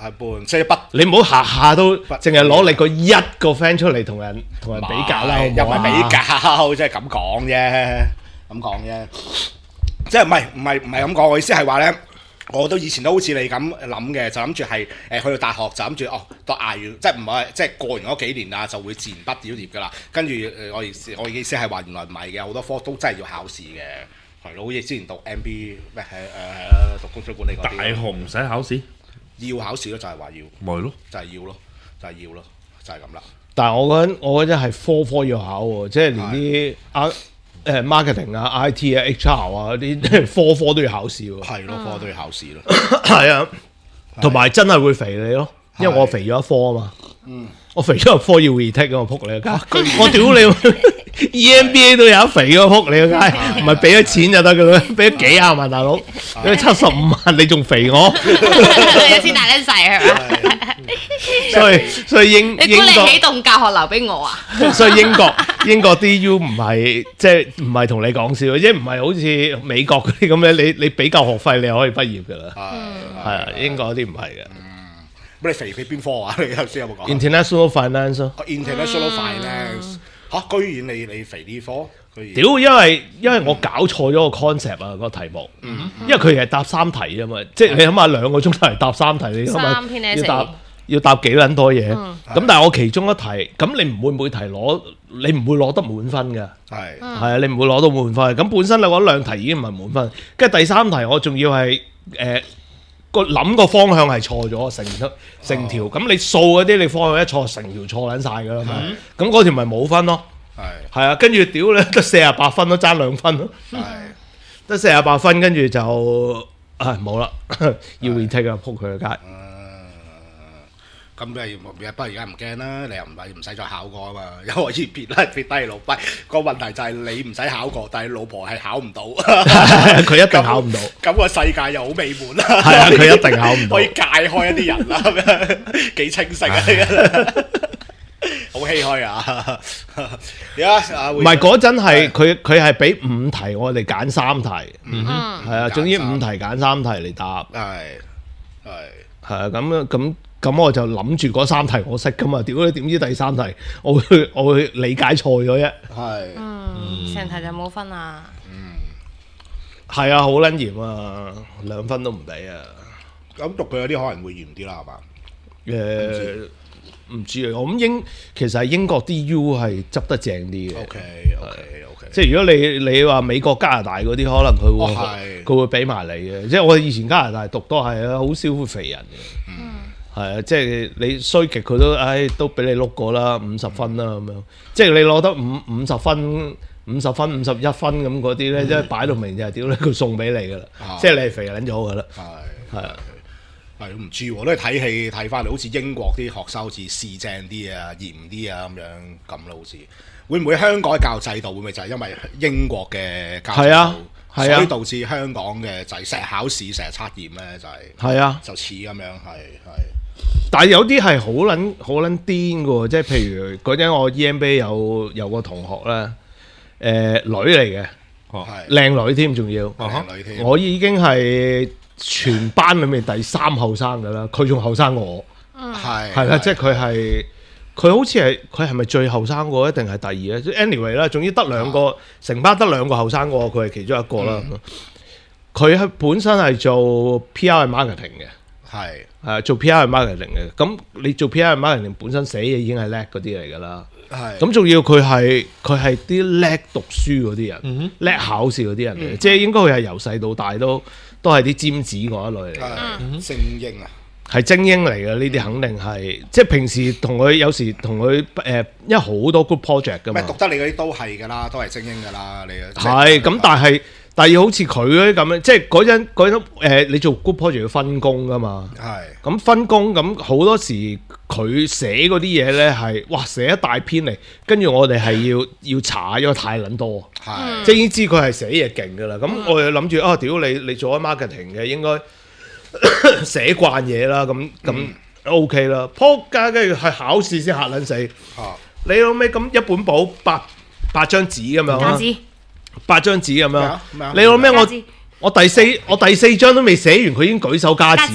係半，即係不你唔好下下都淨係攞你個一個 friend 出嚟同人同人比較啦， 又唔係比較，即係咁講啫，咁講啫，即係唔係唔係唔係咁講，我意思係話咧。我都以前都好似你咁諗嘅，就諗住係誒去到大學就諗住哦，到捱完即係唔係即係過完嗰幾年啊，就會自然畢業㗎啦。跟住誒，我意思我意思係話原來唔係嘅，好多科都真係要考試嘅，係咯。好似之前讀 M B 咩係誒係啦，讀工商管理嗰啲。大學唔使考試， 要考試咯，就係話要。咪咯，就係要咯，就係要咯，就係咁啦。 但係我覺得我覺得係科科要考喎，即係連啲啊。誒 marketing 啊、I T 啊、H R 啊嗰啲科科都要考試喎。 係咯，科都要考試咯。係啊，同埋真係會肥你咯，因為我肥咗一科啊嘛。嗯，我肥咗一科要 retake 啊嘛，撲你個街！我屌你 ，E M B A 都有得肥嘅，撲你個街！唔係俾咗錢就得嘅啦，俾咗幾廿萬大佬，俾咗七十五萬你仲肥我？ 有錢大得滯係嘛？ 所以所以英你估你起棟教學樓俾我啊？ 所以英國英國啲 U 唔係即係唔係同你講笑，即係唔係好似美國嗰啲咁咧？你你俾夠學費你可以畢業㗎啦。係啊，英國啲唔係嘅。 咁你肥肥邊科啊？你頭先有冇講 ？International Finance。 International Finance 嚇，居然你你肥呢科？ 屌，因為因為我搞錯咗個 concept 啊，個題目。因為佢係答三題啊嘛，即係你諗下兩個鐘頭嚟答三題，你諗下要答。要答幾撚多嘢，咁、嗯、但係我其中一題，咁你唔會每題攞，你唔會攞得滿分嘅，係係啊，你唔會攞到滿分。咁本身你嗰兩題已經唔係滿分，跟住第三題我仲要係誒個諗個方向係錯咗，成成條，咁、哦、你數嗰啲你方向一錯，成條錯撚晒㗎啦嘛，咁嗰條咪冇分咯，係係啊，跟住屌你得四十八分都爭兩分咯，係得四十八分，跟住就啊冇啦，要 retake 啊，撲佢個街。 咁你不過而家唔驚啦，你又唔係唔使再考過啊嘛，又可以撇啦撇低老闆。個問題就係你唔使考過，但係老婆係考唔到， 佢一定考唔到。 咁個世界又好美滿啦。 係啊，佢一定考唔到。 可以界開一啲人啦，咁樣幾清晰啊！好唏噓啊！而家唔係嗰陣係佢佢係俾五題，我哋揀三題。嗯哼，係啊，總之五題揀三題嚟答。係係係啊，咁咁。咁我就諗住嗰三題我識噶嘛，屌你點知第三題我會我會理解錯咗啫。係， 嗯，成題就冇分啊。 嗯，係啊，好撚嚴啊，兩分都唔俾啊。 咁讀佢有啲可能會嚴啲啦，係嘛？ 誒，唔知啊，我諗英其實係英國啲 U 係執得正啲嘅。OK OK OK，即係如果你你話美國加拿大嗰啲，可能佢會佢、哦、會俾埋你嘅。即係我以前加拿大讀都係啊，好少會肥人嘅。嗯。係啊，即係你衰極佢都，唉，都俾你碌過啦，五十分啦咁樣。即係你攞得五五十分、五十分、五十一分咁嗰啲咧，即係擺到明就係屌咧，佢送俾你噶啦。即係你係肥撚咗噶啦。係係啊， 係唔知喎，都係睇戲睇翻嚟，好似英國啲學生好似試正啲啊、嚴啲啊咁樣咁咯，好似會唔會香港嘅教育制度會唔會就係因為英國嘅教育制度？係啊。所以導致香港嘅就係成日考試、成日測驗咧，就係係啊，就似咁樣係係。 但係有啲係好撚好撚癲嘅喎，即係譬如嗰陣我 E M B A 有有個同學咧，誒、呃、女嚟嘅，哦係靚女添，仲要靚女添。我已經係全班裏面第三後生㗎啦，佢仲後生過我，係係啦，即係佢係。佢好似係佢係咪最後生個，一定係第二咧？anyway 啦，總之得兩個，成、啊、班得兩個後生個，佢係其中一個啦。佢係、嗯、本身係做 P R marketing 嘅，係係做 P R marketing 嘅。咁你做 P R marketing 本身寫嘢已經係叻嗰啲嚟㗎啦。係咁仲要佢係佢係啲叻讀書嗰啲人，叻、嗯、考試嗰啲人嚟嘅，嗯、即係應該佢係由細到大都都係啲尖子嗰一類嚟嘅， 嗯、精英啊！ 係精英嚟嘅，呢啲肯定係，即係平時同佢有時同佢誒，因為好多 good project 噶嘛。 讀得你嗰啲都係㗎啦，都係精英㗎啦，你係咁，但係但係要好似佢嗰啲咁樣，即係嗰陣嗰陣誒，你做 good project 要分工㗎嘛。係咁分工，咁好多時佢寫嗰啲嘢咧係，哇寫一大篇嚟，跟住我哋係要要查，因為太撚多，係即係已經知佢係寫嘢勁㗎啦。咁我又諗住啊，屌你你做咗 marketing 嘅應該。寫慣嘢啦，咁咁 OK 啦。撲街跟住係考試先嚇撚死。啊、你老味咁一本簿八八張紙咁樣啦，八張紙咁樣。你老味我我第四我第四張都未寫完，佢已經舉手加紙啊！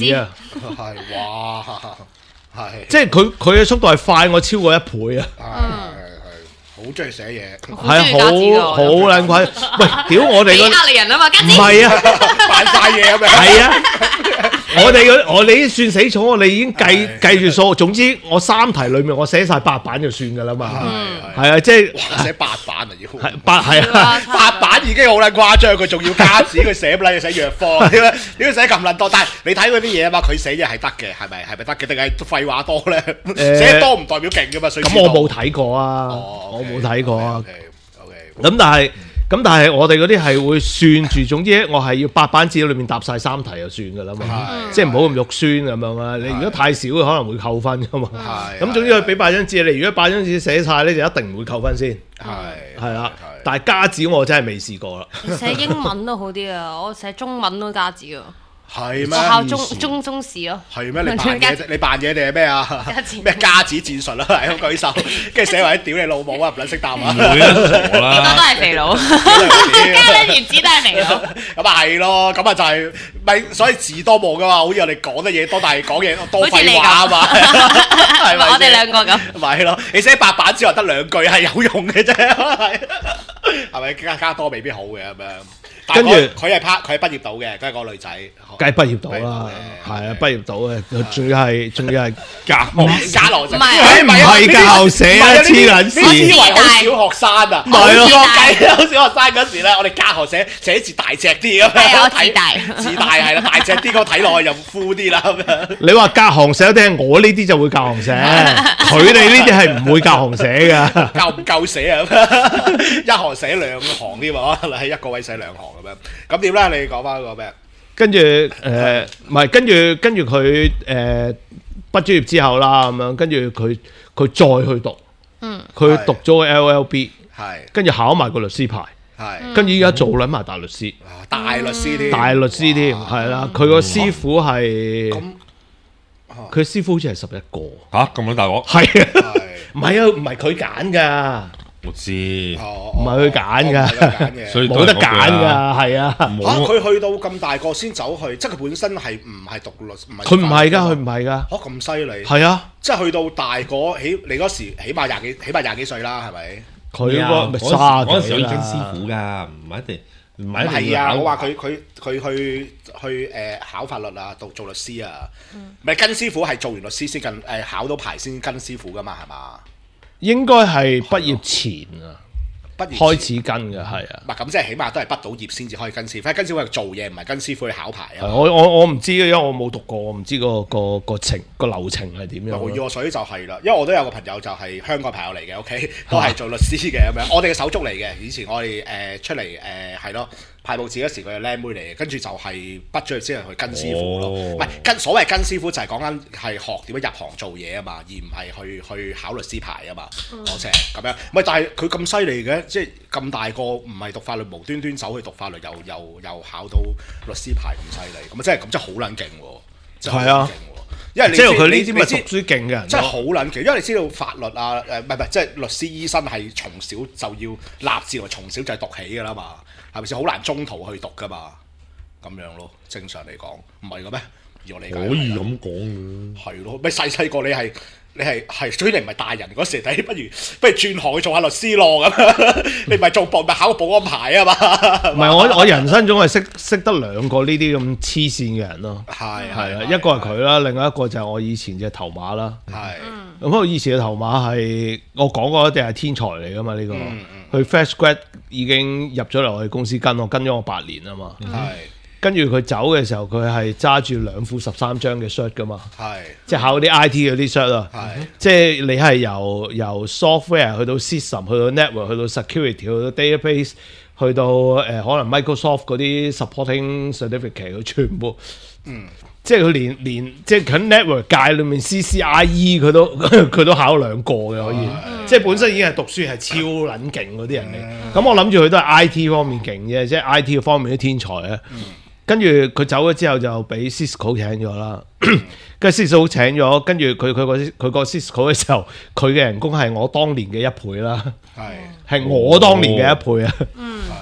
係哇，係即係佢佢嘅速度係快我超過一倍啊！ 係係好中意寫嘢， 係啊，好好撚鬼！喂，屌我哋你呃你人啊嘛，家唔係啊， 扮晒嘢咁樣。 係啊，我哋嗰我哋啲算死草，我哋已經計計住數。總之我三題裏面我寫晒八版就算㗎啦嘛。係啊，即係寫八版啊要。 係八係啊， 八版已經好撚誇張，佢仲要加紙，佢寫乜撚嘢寫藥方？點解點解寫咁撚多？但係你睇嗰啲嘢啊嘛，佢寫嘢係得嘅，係咪係咪得嘅？定係廢話多咧？寫多唔代表勁㗎嘛。 咁我冇睇過啊，我冇睇過啊。咁但係咁但係我哋嗰啲係會算住，總之我係要八版紙裏面答晒三題就算㗎啦嘛，即係唔好咁肉酸咁樣啊！你如果太少可能會扣分㗎嘛。咁總之佢俾八張紙你，如果八張紙寫晒咧就一定唔會扣分先。係係啦，但係加紙我真係未試過啦。 寫英文都好啲啊，我寫中文都加紙啊。 係咩？ 學校中中中試咯。 係咩？你扮嘢啫？你扮嘢定係咩啊？咩加紙戰術啊？係咁舉手，跟住寫埋啲屌你老母啊！唔撚識答啊！ 傻啦， 幾多都係肥佬，加你原子都係肥佬。 咁啊係咯，咁啊就係咪？所以字多冇噶嘛，好似我哋講得嘢多，但係講嘢多廢話啊嘛。係咪？ 我哋兩個咁。 咪係咯，你寫八版之後得兩句係有用嘅啫，係係咪加加多未必好嘅咁樣？跟住佢係拍佢係畢業到嘅，佢係個女仔， 梗係畢業到啦，係啊，畢業到嘅，仲要係仲要係教家樂， 唔係唔係教社啊，黐撚線， 以為好小學生啊， 唔係咯， 我計好小學生嗰時咧，我哋教學寫寫字大隻啲咁樣， 字大字大係啦，大隻啲，個睇落去又枯啲啦咁樣。 你話隔行寫定係我呢啲就會隔行寫，佢哋呢啲係唔會隔行寫噶， 夠唔夠寫啊？一行寫兩行添嘛，可能係一個位寫兩行咁樣。咁點咧？你講翻個咩？ 跟住誒，唔係跟住跟住佢誒畢咗業之後啦，咁樣跟住佢佢再去讀，嗯，佢讀咗個 L L B， 係，跟住考埋個律師牌，係，跟住依家做撚埋大律師， 大律師添， 大律師添，係啦，佢個師傅係，佢師傅好似係十一個， 嚇咁樣大鑊， 係啊，唔係啊，唔係佢揀㗎。 我知， 唔係佢揀㗎， 所以冇得揀㗎，係啊！ 嚇佢去到咁大個先走去，即係佢本身係唔係讀律，唔係佢唔係㗎，佢唔係㗎。 嚇咁犀利！ 係啊， 即係去到大個起，你嗰時起碼廿幾，起碼廿幾歲啦，係咪？ 佢個咪卅嗰陣時有跟師傅㗎，唔係一定，唔係一定。 係啊，我話佢佢佢去去誒考法律啊，讀做律師啊，咪跟師傅係做完律師先跟誒考到牌先跟師傅㗎嘛，係嘛？ 應該係畢業前啊， 畢業開始跟嘅，係啊。 唔係咁，即係起碼都係畢到業先至可以跟師傅。跟師傅係做嘢，唔係跟師傅去考牌啊。 我我我唔知，因為我冇讀過，我唔知個個個程個流程係點樣。 所以就係啦，因為我都有個朋友就係香港朋友嚟嘅，OK，都係做律師嘅咁樣。我哋嘅手足嚟嘅，以前我哋誒出嚟誒係咯。派報紙嗰時佢係靚妹嚟嘅，跟住就係畢咗業先去跟師傅咯，唔係、哦、跟所謂跟師傅就係講緊係學點樣入行做嘢啊嘛，而唔係去去考律師牌啊嘛，我成咁樣，唔係但係佢咁犀利嘅，即係咁大個唔係讀法律，無端端走去讀法律，又又又考到律師牌咁犀利，咁啊真係咁真係好撚勁喎，係啊，因為你即係佢呢啲咪讀書勁嘅人，真係好撚勁，因為你知道法律啊誒唔係唔係即係律師醫生係從小就要立志同從小就係讀起㗎啦嘛。係咪先好難中途去讀噶嘛？咁樣咯，正常嚟講唔係嘅咩？而我理解可以咁講嘅， 係咯。咪細細個你係你係係，所以你唔係大人嗰時，睇不如不如轉行去做下律師咯咁。你唔係做保咪考個保安牌啊嘛？唔係我我人生中係識識得兩個呢啲咁黐線嘅人咯。係係啊，一個係佢啦，另外一個就係我以前隻頭馬啦。係咁，我以前嘅頭馬係我講過一定係天才嚟噶嘛呢個。佢 fresh grad 已經入咗嚟我哋公司跟我，跟咗我八年啊嘛。係、嗯，跟住佢走嘅時候，佢係揸住兩副十三張嘅 cert 噶嘛。係，即係考啲 I T 嗰啲 cert 啊。係，即係你係由由 software 去到 system，去到 network，去到 security，去到 database，去到誒、呃、可能 Microsoft 嗰啲 supporting certificate，佢全部。嗯。即係佢連連即係喺 network 界裏面 C C I E 佢都佢都考兩個嘅可以，嗯、即係本身已經係讀書係超撚勁嗰啲人嚟。咁、嗯、我諗住佢都係 I T 方面勁啫，即係 I T 方面啲天才啊。嗯、跟住佢走咗之後就俾 Cisco 請咗啦，跟住 Cisco 請咗，跟住佢佢個佢個 Cisco 嘅時候，佢嘅人工係我當年嘅一倍啦，係係、嗯、我當年嘅一倍啊。嗯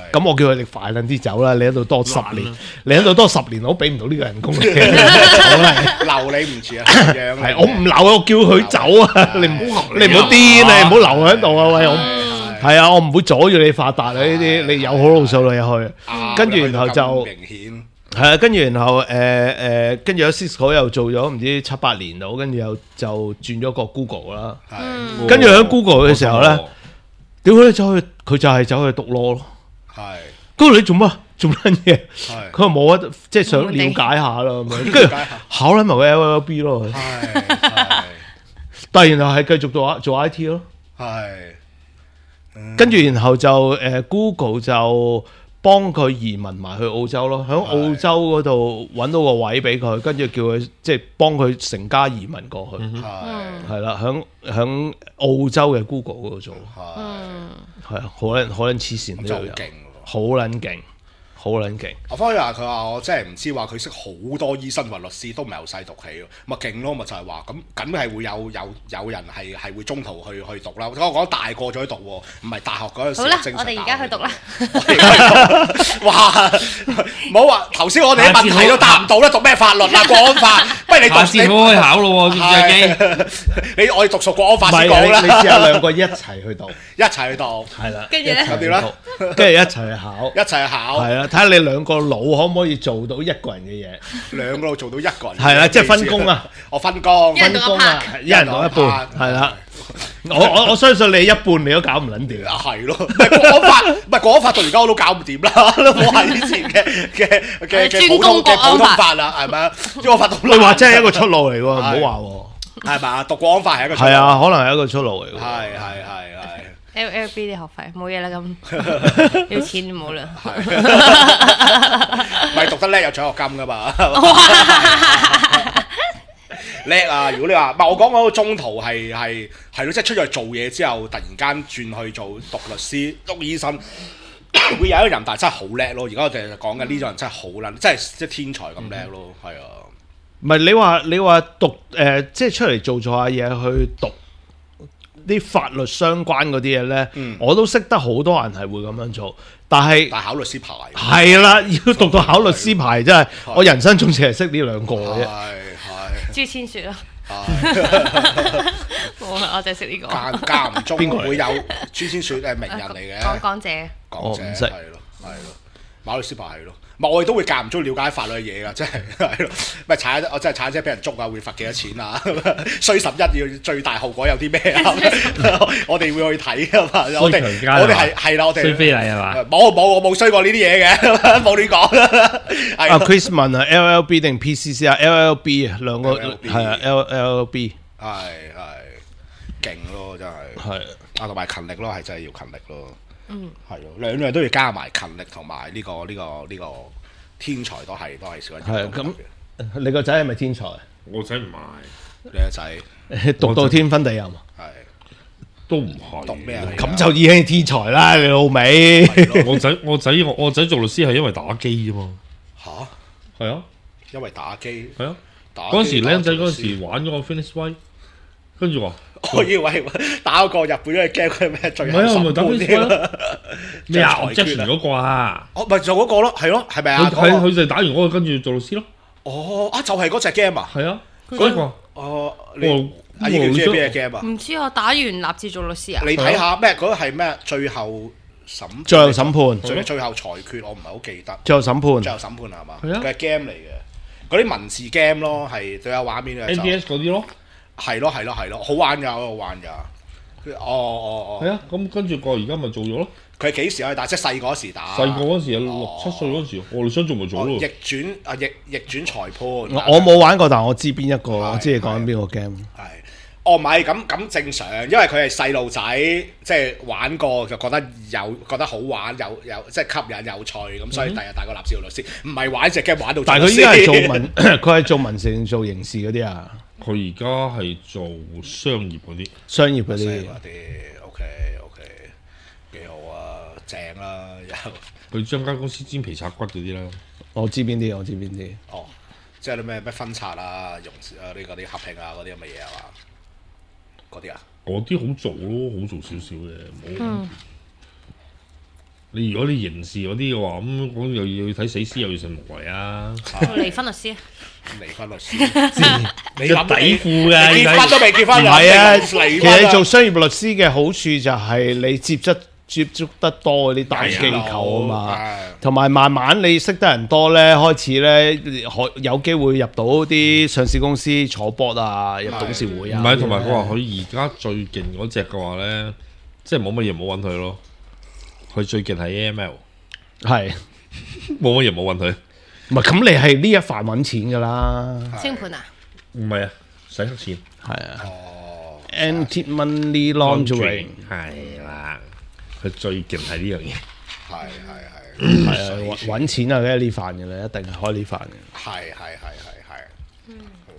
咁我叫佢哋快撚啲走啦！你喺度多十年，你喺度多十年，我都俾唔到呢個人工嘅， 留你唔住啊！ 係我唔留，我叫佢走啊！你唔好你唔好癲，你唔好留喺度啊！喂，我係啊，我唔會阻住你發達啊！呢啲你有好路數你去，跟住然後就明顯係啊，跟住然後誒誒，跟住有 Cisco 又做咗唔知七八年到，跟住又就轉咗個 Google 啦。跟住喺 Google 嘅時候咧，屌佢走去，佢就係走去讀 law 咯。係，嗰度你做乜做乜嘢？佢話冇啊，即係想了解下啦咁樣，跟住考撚埋個 L L B 咯。係，但係然後係繼續做做 I T 咯。係，跟住然後就誒 Google 就幫佢移民埋去澳洲咯，喺澳洲嗰度揾到個位俾佢，跟住叫佢即係幫佢成家移民過去。係，係啦，喺喺澳洲嘅 Google 嗰度做。係，係啊，好撚好撚黐線呢個人，好撚勁。好撚勁！ 阿方話佢話我真係唔知話佢識好多醫生或律師都唔係由細讀起喎，咪勁咯，咪就係話咁梗係會有有有人係係會中途去去讀啦。我講大個咗去讀喎，唔係大學嗰陣時。 好啦，我哋而家去讀啦。 哇！唔好話頭先我哋啲問題都答唔到啦，讀咩法律啊？國安法，不如你讀先開考咯喎，知唔知？ 你我哋讀熟國安法先講啦。 你試下兩個一齊去讀， 一齊去讀， 係啦。 跟住咧， 點咧？ 跟住一齊去考， 一齊去考。係啊。睇下你兩個腦可唔可以做到一個人嘅嘢？ 兩個腦做到一個人， 係啦，即係分工啊！ 我分工， 分工啊， 一人攞一半，係啦。我我我相信你一半你都搞唔撚掂。 係咯，唔係國安法，唔係國安法到而家我都搞唔掂啦，都冇係以前嘅嘅嘅嘅普通嘅普通法啦，係咪啊？國安法你話真係一個出路嚟喎，唔好話喎， 係嘛？讀國安法係一個出路， 係啊，可能係一個出路嚟喎。 係係係係。 L L B 啲學費冇嘢啦，咁要錢就冇啦。 咪讀得叻有獎學金噶嘛？叻啊！如果你話唔係我講嗰個中途係係係咯，即係出咗去做嘢之後，突然間轉去做讀律師、讀醫生，會有一個人，但係真係好叻咯。而家我哋講緊呢種人真係好叻，真係即係天才咁叻咯。係啊， 唔係你話你話讀誒，即係出嚟做做下嘢去讀啲法律相關嗰啲嘢咧，嗯、我都識得好多人係會咁樣做，但係但係考律師牌係啦，要讀到考律師牌真係，我人生中淨係識呢兩個嘅啫。 係朱千雪咯，我我就識呢個。 間間唔中會有朱千雪誒名人嚟嘅， 講講者， 講者係咯係咯，考律師牌係咯。我哋都會間唔中了解法律嘅嘢㗎，真係係咯。咪踩我真係踩車俾人捉啊，會罰幾多錢啊？衰十一要最大後果有啲咩啊？我哋會去睇㗎嘛。我哋我哋係係啦，我哋衰非禮係嘛？ 冇冇我冇衰過呢啲嘢嘅，冇亂講。 阿 Chris 問啊 ，L L B 定 P C C 啊 ？L L B 啊，兩個係啊 ，L L B 係係勁咯，真係係啊，同埋勤力咯，係真係要勤力咯。嗯，係咯，兩樣都要加埋勤力同埋呢個呢個呢個天才都係都係少一啲。係咁， 你個仔係咪天才？ 我仔唔係， 你個仔讀到天昏地暗，係都唔係。 讀咩啊？ 咁就已經係天才啦，你老味。 我仔我仔我我仔做律師係因為打機啫嘛。吓？係啊， 因為打機。係啊， 嗰陣時僆仔嗰陣時玩咗個 Finish Way，跟住話。 我以為打嗰個日本嘅 game 佢咩最後審判添啊？ 咩啊？即係嗰個啊？ 哦，咪就嗰個咯，係咯，係咪啊？ 佢佢就打完嗰個跟住做律師咯。 哦，啊就係嗰隻 game 啊？ 係啊，嗰個。 哦，你阿依叫知係咩 game 啊？ 唔知我打完立志做律師啊？ 你睇下咩？嗰個係咩？最後審最後審判最最後裁決，我唔係好記得。 最後審判， 最後審判係嘛？佢係 game 嚟嘅，嗰啲文字 game 咯，係最有畫面嘅。 N D S 嗰啲咯。 係咯係咯係咯，好玩㗎，好玩㗎。哦哦哦。係啊，咁跟住個而家咪做咗咯。 佢幾時可以打？即係細個嗰時打。 細個嗰時啊，六七歲嗰時，我哋想做咪做咯。 逆轉啊逆逆轉裁判。 我冇玩過，但係我知邊一個，我知你講緊邊個 game。 係。哦，唔係咁咁正常，因為佢係細路仔，即係玩過就覺得有覺得好玩，有有即係吸引有趣，咁所以第日大個立志做律師，唔係玩隻 game 玩到。 但係佢依家係做民，佢係做民事定做刑事嗰啲啊？ 佢而家係做商業嗰啲， 商業嗰啲 ，OK OK，幾好啊，正啦又。 佢將間公司煎皮拆骨嗰啲啦， 我知邊啲，我知邊啲。 哦，即係啲咩咩分拆啊、融啊呢個啲合併啊嗰啲咁嘅嘢係嘛？嗰啲啊？ 嗰啲好做咯，好做少少嘅，冇。 你如果你刑事嗰啲嘅話，咁咁又要睇死屍，又要成無謂啊！ 離婚律師啊， 離婚律師，你着底褲嘅， 結婚都未結婚， 唔係啊， 其其實你做商業律師嘅好處就係你接觸接觸得多嗰啲大機構啊嘛，同埋慢慢你識得人多咧，開始咧可有機會入到啲上市公司坐 board 啊，入董事會啊。 唔係，同埋佢話佢而家最勁嗰隻嘅話咧，即係冇乜嘢唔好揾佢咯。佢最勁係 A M L， 係冇乜嘢冇揾佢。 唔係咁，你係呢一範揾錢㗎啦。 清盤啊？ 唔係啊，洗黑錢。 係啊。哦 Anti-money laundering 係啦，佢最勁係呢樣嘢。 係係係。 係啊，揾錢啊，梗係呢範嘅啦，一定係開呢範嘅。 係係係係係。嗯。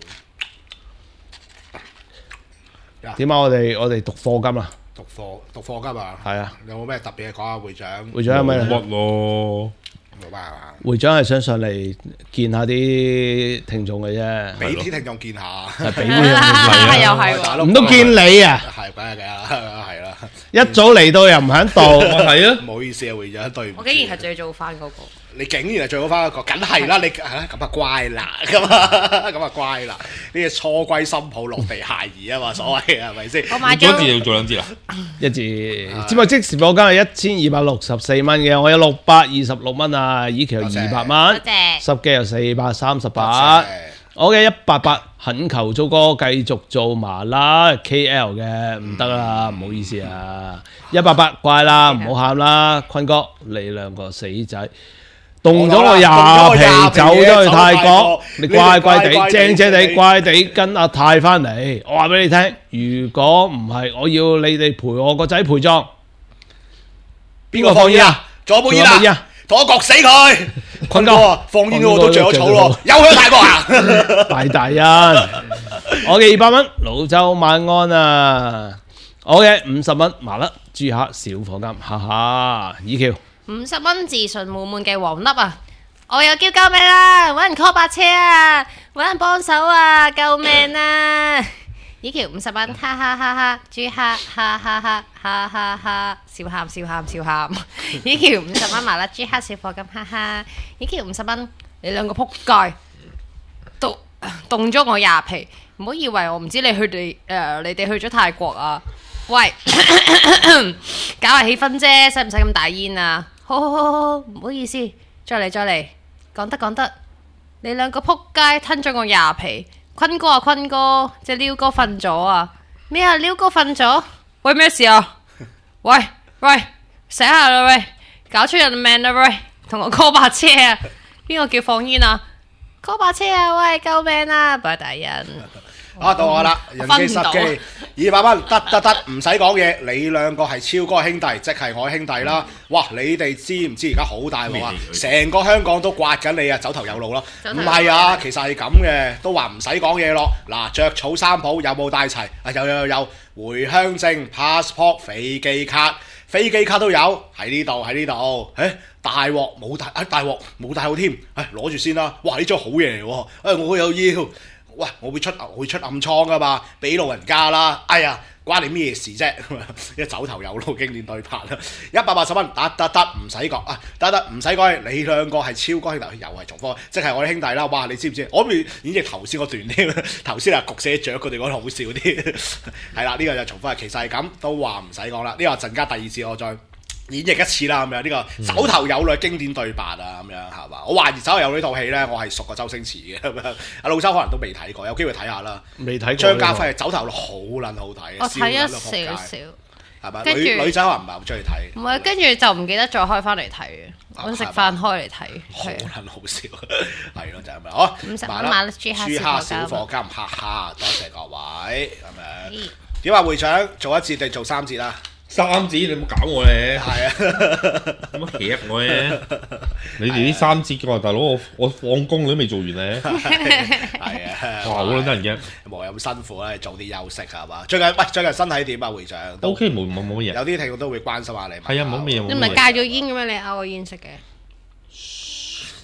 點解我哋我哋讀課金啊？ 讀課讀課金啊！ 係啊， 有冇咩特別嘅講下會長？ 會長有咩？ 乜咯？ 冇乜係嘛？ 會長係想上嚟見下啲聽眾嘅啫， 俾啲聽眾見下， 係俾啲聽眾見又係唔通見你啊？ 係梗係嘅啦，係啦。 一早嚟到又唔喺度， 係啊！ 唔好意思啊，會長，對唔住。 我竟然係最早翻嗰個。 你竟然係最好翻一個，梗係啦！你咁啊乖啦，咁啊咁啊乖啦！呢個初歸新抱落地下移啊嘛，所謂係咪先？ 我買咗一字要做兩字啦， 一字。節目即時課金係一千二百六十四蚊嘅，我有六百二十六蚊啊，以期有二百蚊，十機有四百三十八。我嘅一百八，懇求租哥繼續做麻辣 K L 嘅，唔得啦，唔好意思啊！一百八乖啦，唔好喊啦，坤哥你兩個死仔。動咗我廿皮走咗去泰國，你乖乖地、正正地、乖地跟阿泰翻嚟。我話俾你聽，如果唔係，我要你哋陪我個仔陪葬。 邊個放煙啊？仲有冇煙啊？同我焗死佢！坤哥放煙我都着咗草咯，又去泰國啊！ 大大恩，我嘅二百蚊，老周晚安啊！我嘅五十蚊麻甩豬蝦小火金，哈哈，以橋。 五十蚊自信滿滿嘅黃粒啊！我又叫救命啦！揾人 call 白車啊！揾人幫手啊！救命啊！以橋五十蚊，哈哈哈哈！豬蝦，哈哈哈哈哈哈！笑喊笑喊笑喊！以橋五十蚊麻甩豬蝦小火金，哈哈！以橋五十蚊，你兩個仆街，凍凍咗我廿皮，唔好以為我唔知你去哋誒，你哋去咗泰國啊！喂，搞下氣氛啫，使唔使咁大煙啊？好好好好，唔好意思，再嚟再嚟，講得講得，你兩個仆街吞咗我廿皮，坤哥啊坤哥，隻撩哥瞓咗啊？咩啊？撩哥瞓咗？喂咩事啊？喂喂，醒下啦喂，搞出人命啦喂，同我 call 白車啊！邊個叫放煙啊 ？call 白車啊！喂，救命啊！白大人。 啊，到我啦！人機十機二百蚊，得得得，唔使講嘢。你兩個係超哥兄弟，即係我兄弟啦。哇！你哋知唔知而家好大鑊啊？成個香港都刮緊你啊，走頭有路咯。唔係啊，其實係咁嘅，都話唔使講嘢咯。嗱，著草三寶有冇帶齊？啊，有有有有，回鄉證、passport、飛機卡、飛機卡都有喺呢度喺呢度。誒，大鑊冇帶，啊大鑊冇帶好添。誒，攞住先啦。哇！呢張好嘢嚟喎。誒，我又要。喂，我會出我會出暗瘡噶嘛，俾老人家啦。哎呀，關你咩事啫？一走頭有路經典對白啦，一百八十蚊，得得得，唔使講啊，得得唔使講，你兩個係超哥兄弟，又係重科，即係我哋兄弟啦。哇，你知唔知？我咪演繹頭先嗰段添，頭先啊焗死雀，佢哋講得好笑啲。係啦，呢、這個就重科，其實係咁，都話唔使講啦。呢、這個陣間第二次我再演繹一次啦，咁樣呢個手頭有淚經典對白啊，咁樣係嘛？我懷疑手頭有淚呢套戲咧，我係熟過周星馳嘅咁樣。阿老周可能都未睇過，有機會睇下啦。 未睇過。張家輝手頭好撚好睇， 我睇咗少少， 係咪？女女仔可能唔係好中意睇。 唔係，跟住就唔記得再開翻嚟睇嘅。我食飯開嚟睇， 好撚好笑，係咯就係咁樣。好， 五十蚊買豬蝦小火金，哈哈，多謝各位咁樣。點啊，會長做一節定做三節啊？ 三節你唔好搞我咧， 係啊， 乜夾我咧？你哋啲三節嘅話，大佬我我放工你都未做完咧， 係啊， 哇好撚得人驚， 冇咁辛苦咧，早啲休息係嘛？最近喂最近身體點啊，會長 ？O K 冇冇冇乜嘢， 有啲聽眾都會關心下你。 係啊，冇乜嘢。 你唔係戒咗煙嘅咩？你咬我煙食嘅。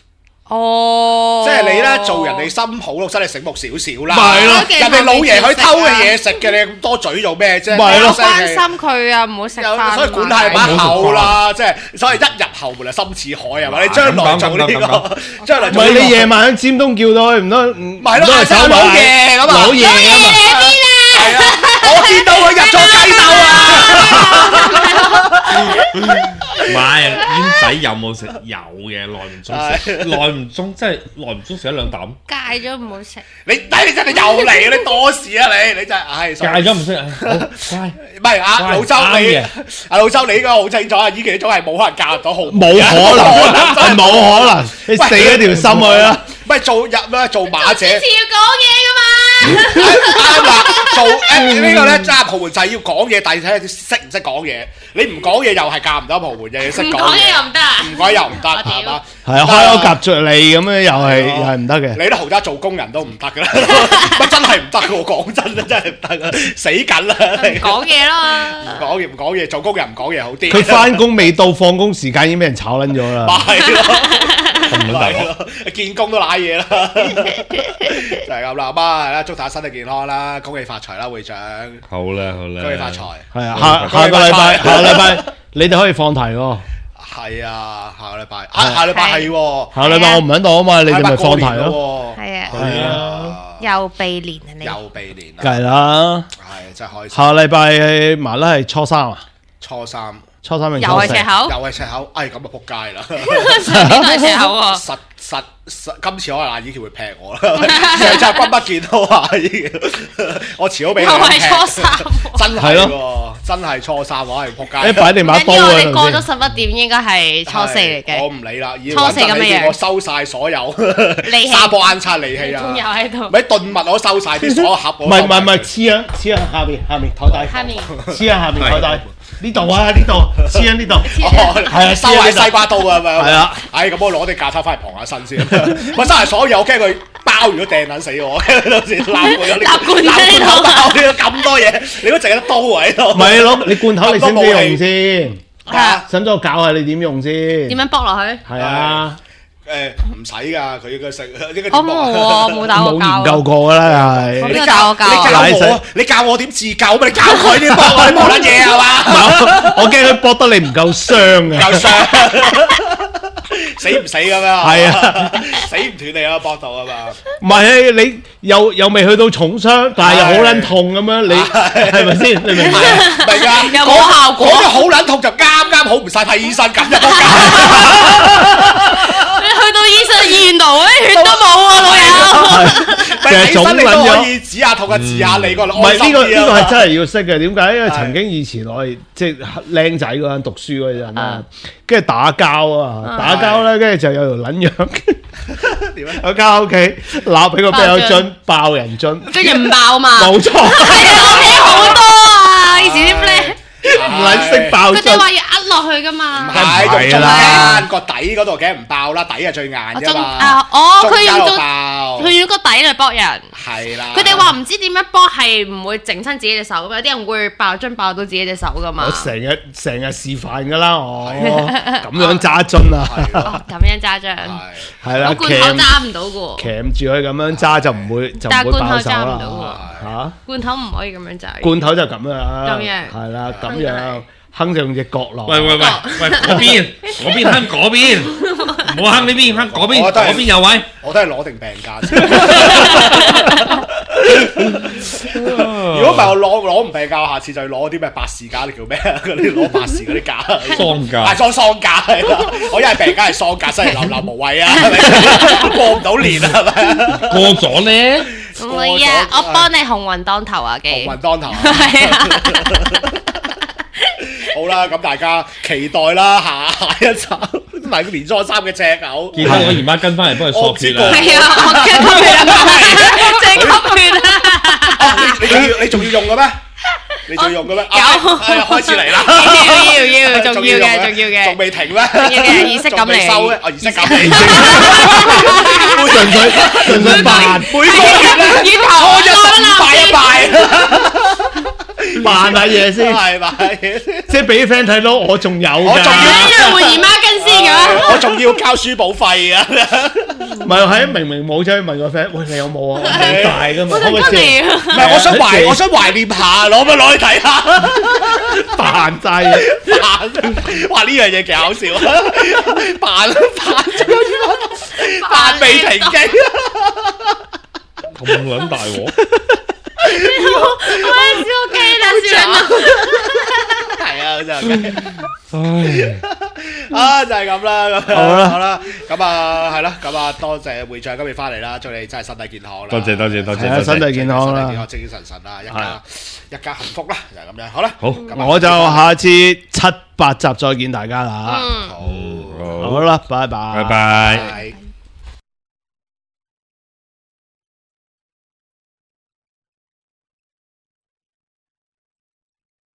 哦， 即係你咧做人哋新抱老細，你醒目少少啦。 咪係咯， 人哋老爺去偷嘅嘢食嘅，你咁多嘴做咩啫？ 咪係咯， 關心佢啊，唔好食飯。 所以管係把口啦，即係所以一入後門就深似海係嘛？你將來做呢個，將來唔係你夜晚喺尖東叫到佢，唔得，唔係咯，嗌聲老爺咁啊， 老爺啊嘛。 係啊，我見到佢入咗雞竇啊！ 唔係煙仔有冇食？有嘅，耐唔中食，耐唔中即係耐唔中食一兩啖。 戒咗唔好食。 你睇你真係又嚟，你多事啊你！你真係唉， 戒咗唔識啊！乖， 唔係啊，老周你啊老周你應該好清楚啊！依期種係冇可能嫁入到豪門， 冇可能，係冇可能，你死咗條心去啦！ 唔係做入咩做馬姐， 次要講嘢噶嘛。 啱啦，做誒呢個咧揸豪門就係要講嘢，但係睇下識唔識講嘢。你唔講嘢又係嫁唔到豪門嘅，你識講嘢。 唔講嘢又唔得啊！ 唔講又唔得，係嘛？ 係啊，開口夾著脷咁樣又係又係唔得嘅。 你啲豪宅做工人都唔得㗎啦，乜真係唔得㗎喎！講真啊，真係唔得啊，死緊啦！ 講嘢咯， 唔講嘢唔講嘢，做工人唔講嘢好啲。 佢翻工未到放工時間已經俾人炒撚咗啦。 係咯。 咁係咯，見工都賴嘢啦，就係咁啦。咁啊，係啦，祝大家身體健康啦，恭喜發財啦，會長。 好啦好啦， 恭喜發財。 係啊，下下個禮拜，下個禮拜你哋可以放題喎。 係啊，下個禮拜啊，下禮拜係喎。 下禮拜我唔喺度啊嘛，你哋咪放題咯。 係啊， 係啊， 又避年啊你。 又避年。 梗係啦。 係真係開心。 下禮拜麻甩係初三啊。 初三。 初三定又係赤口， 又係赤口，哎咁啊仆街啦！ 上年都係赤口喎。 實實實，今次可能阿以喬會劈我啦，成日真係君不見都話以喬，我遲早俾佢劈。 又係初三， 真係喎，真係初三我係仆街。 你擺定把刀啊！ 你過咗十一點應該係初四嚟嘅。 我唔理啦， 初四咁嘅樣， 我收晒所有沙煲罌罉利器啊！ 仲有喺度。 咪燉物我收晒啲所有盒。 唔係唔係唔係，黐啊黐啊下邊下面台底。 下面。 黐啊下面台底。呢度啊呢度，黐喺呢度。 係啊，收埋西瓜刀啊嘛。 係啊。 唉，咁我攞啲架撐翻嚟傍下身先。我收埋所有，我驚佢包完都掟撚死我。到時攬過咗呢個攬罐頭包呢個咁多嘢，你都淨係得刀喺度。 唔係攞你罐頭，你識唔識用先？ 啊！ 使唔使我教下你點用先？ 點樣剝落去？ 係啊。 誒唔使㗎，佢應該識呢個。 我冇喎，冇打我教。 冇研究過㗎啦，係。 你教我教。 你教我，你教我點自救咪？你教佢點剝啊？你冇撚嘢係嘛？ 我驚佢剝得你唔夠傷啊！ 夠傷，死唔死咁樣？ 係啊， 死唔斷你啊！剝到啊嘛。 唔係你又又未去到重傷，但係又好撚痛咁樣，你係咪先？你明唔明？ 明㗎。 有冇效果？ 嗰啲好撚痛就啱啱好唔使睇醫生咁就仆街。 去到醫生醫院度，啲血都冇啊，老友。 其實腫撚咗，可以指下痛啊，治下你個。 唔係呢個呢個係真係要識嘅，點解？因為曾經以前我係即係僆仔嗰陣讀書嗰陣啦，跟住打交啊，打交咧，跟住就有條撚樣， 點啊？ 我交屋企攬俾個啤酒樽爆人樽， 跟住唔爆嘛。 冇錯。 係啊，我聽好多啊，以前啲 friend。 唔撚識爆樽， 佢哋話要呃落去噶嘛。 唔係用中間個底嗰度梗係唔爆啦，底係最硬㗎嘛。 啊哦，佢用咗爆， 佢用個底嚟搏人。係啦。 佢哋話唔知點樣搏係唔會整親自己隻手㗎嘛，有啲人會爆樽爆到自己隻手㗎嘛。 我成日成日示範㗎啦，我咁樣揸樽啊。 哦，咁樣揸樽。 係啦， 罐頭揸唔到㗎喎。 鉗住佢咁樣揸就唔會就唔會爆手啦。嚇！ 罐頭唔可以咁樣揸。 罐頭就咁樣啦。 咁樣。 係啦，咁樣哼就用隻角落。 喂喂喂喂，嗰邊嗰邊哼嗰邊，唔好哼呢邊，哼嗰邊，嗰邊有位。 我都係攞定病假先。如果唔係我攞攞唔病假，下次就攞啲咩百事假，你叫咩？嗰啲攞百事嗰啲假。 喪假。 係裝喪假係啦，我一係病假係喪假，真係流流無謂啊，係咪？過唔到年啊，係咪？ 過咗咧。 唔會啊，我幫你鴻運當頭啊，記。 鴻運當頭啊！ 係啊。 好啦，咁大家期待啦，下下一集嚟個年初三嘅赤口。 見到我姨媽跟翻嚟幫佢索血啦。 係啊，我跟吸血啊，即係吸血啊！ 你仲要你仲要用嘅咩？你仲要用嘅咩？ 有， 係啊，開始嚟啦！ 要要要，仲要嘅，仲要嘅， 仲未停咩？ 仲要嘅儀式感嚟。 收咧，哦，儀式感嚟。 純粹純粹扮， 每個月咧，初一十五拜一拜。 扮下嘢先， 係扮下嘢先， 即係俾啲 friend 睇到我仲有㗎， 我仲要因為換姨媽巾先㗎， 我仲要交書簿費㗎。 唔係喺明明冇走去問個 friend，喂你有冇啊？我冇帶㗎嘛，可唔可以借？ 唔係，我想懷，我想懷念下，攞咪攞去睇下， 扮晒嘢， 扮，哇呢樣嘢幾搞笑啊！扮扮扮未停機， 咁撚大鑊。 我係小雞啦，算啦。 係啊，真係。啊，就係咁啦，咁好啦，好啦，咁啊，係啦，咁啊，多謝會長今日翻嚟啦，祝你真係身體健康啦， 多謝多謝多謝， 係啊身體健康啦身體健康，精精神神啦，一家一家幸福啦，就係咁樣，好啦， 好， 我就下次七八集再見大家啦， 嗯， 好， 好啦，拜拜， 拜拜。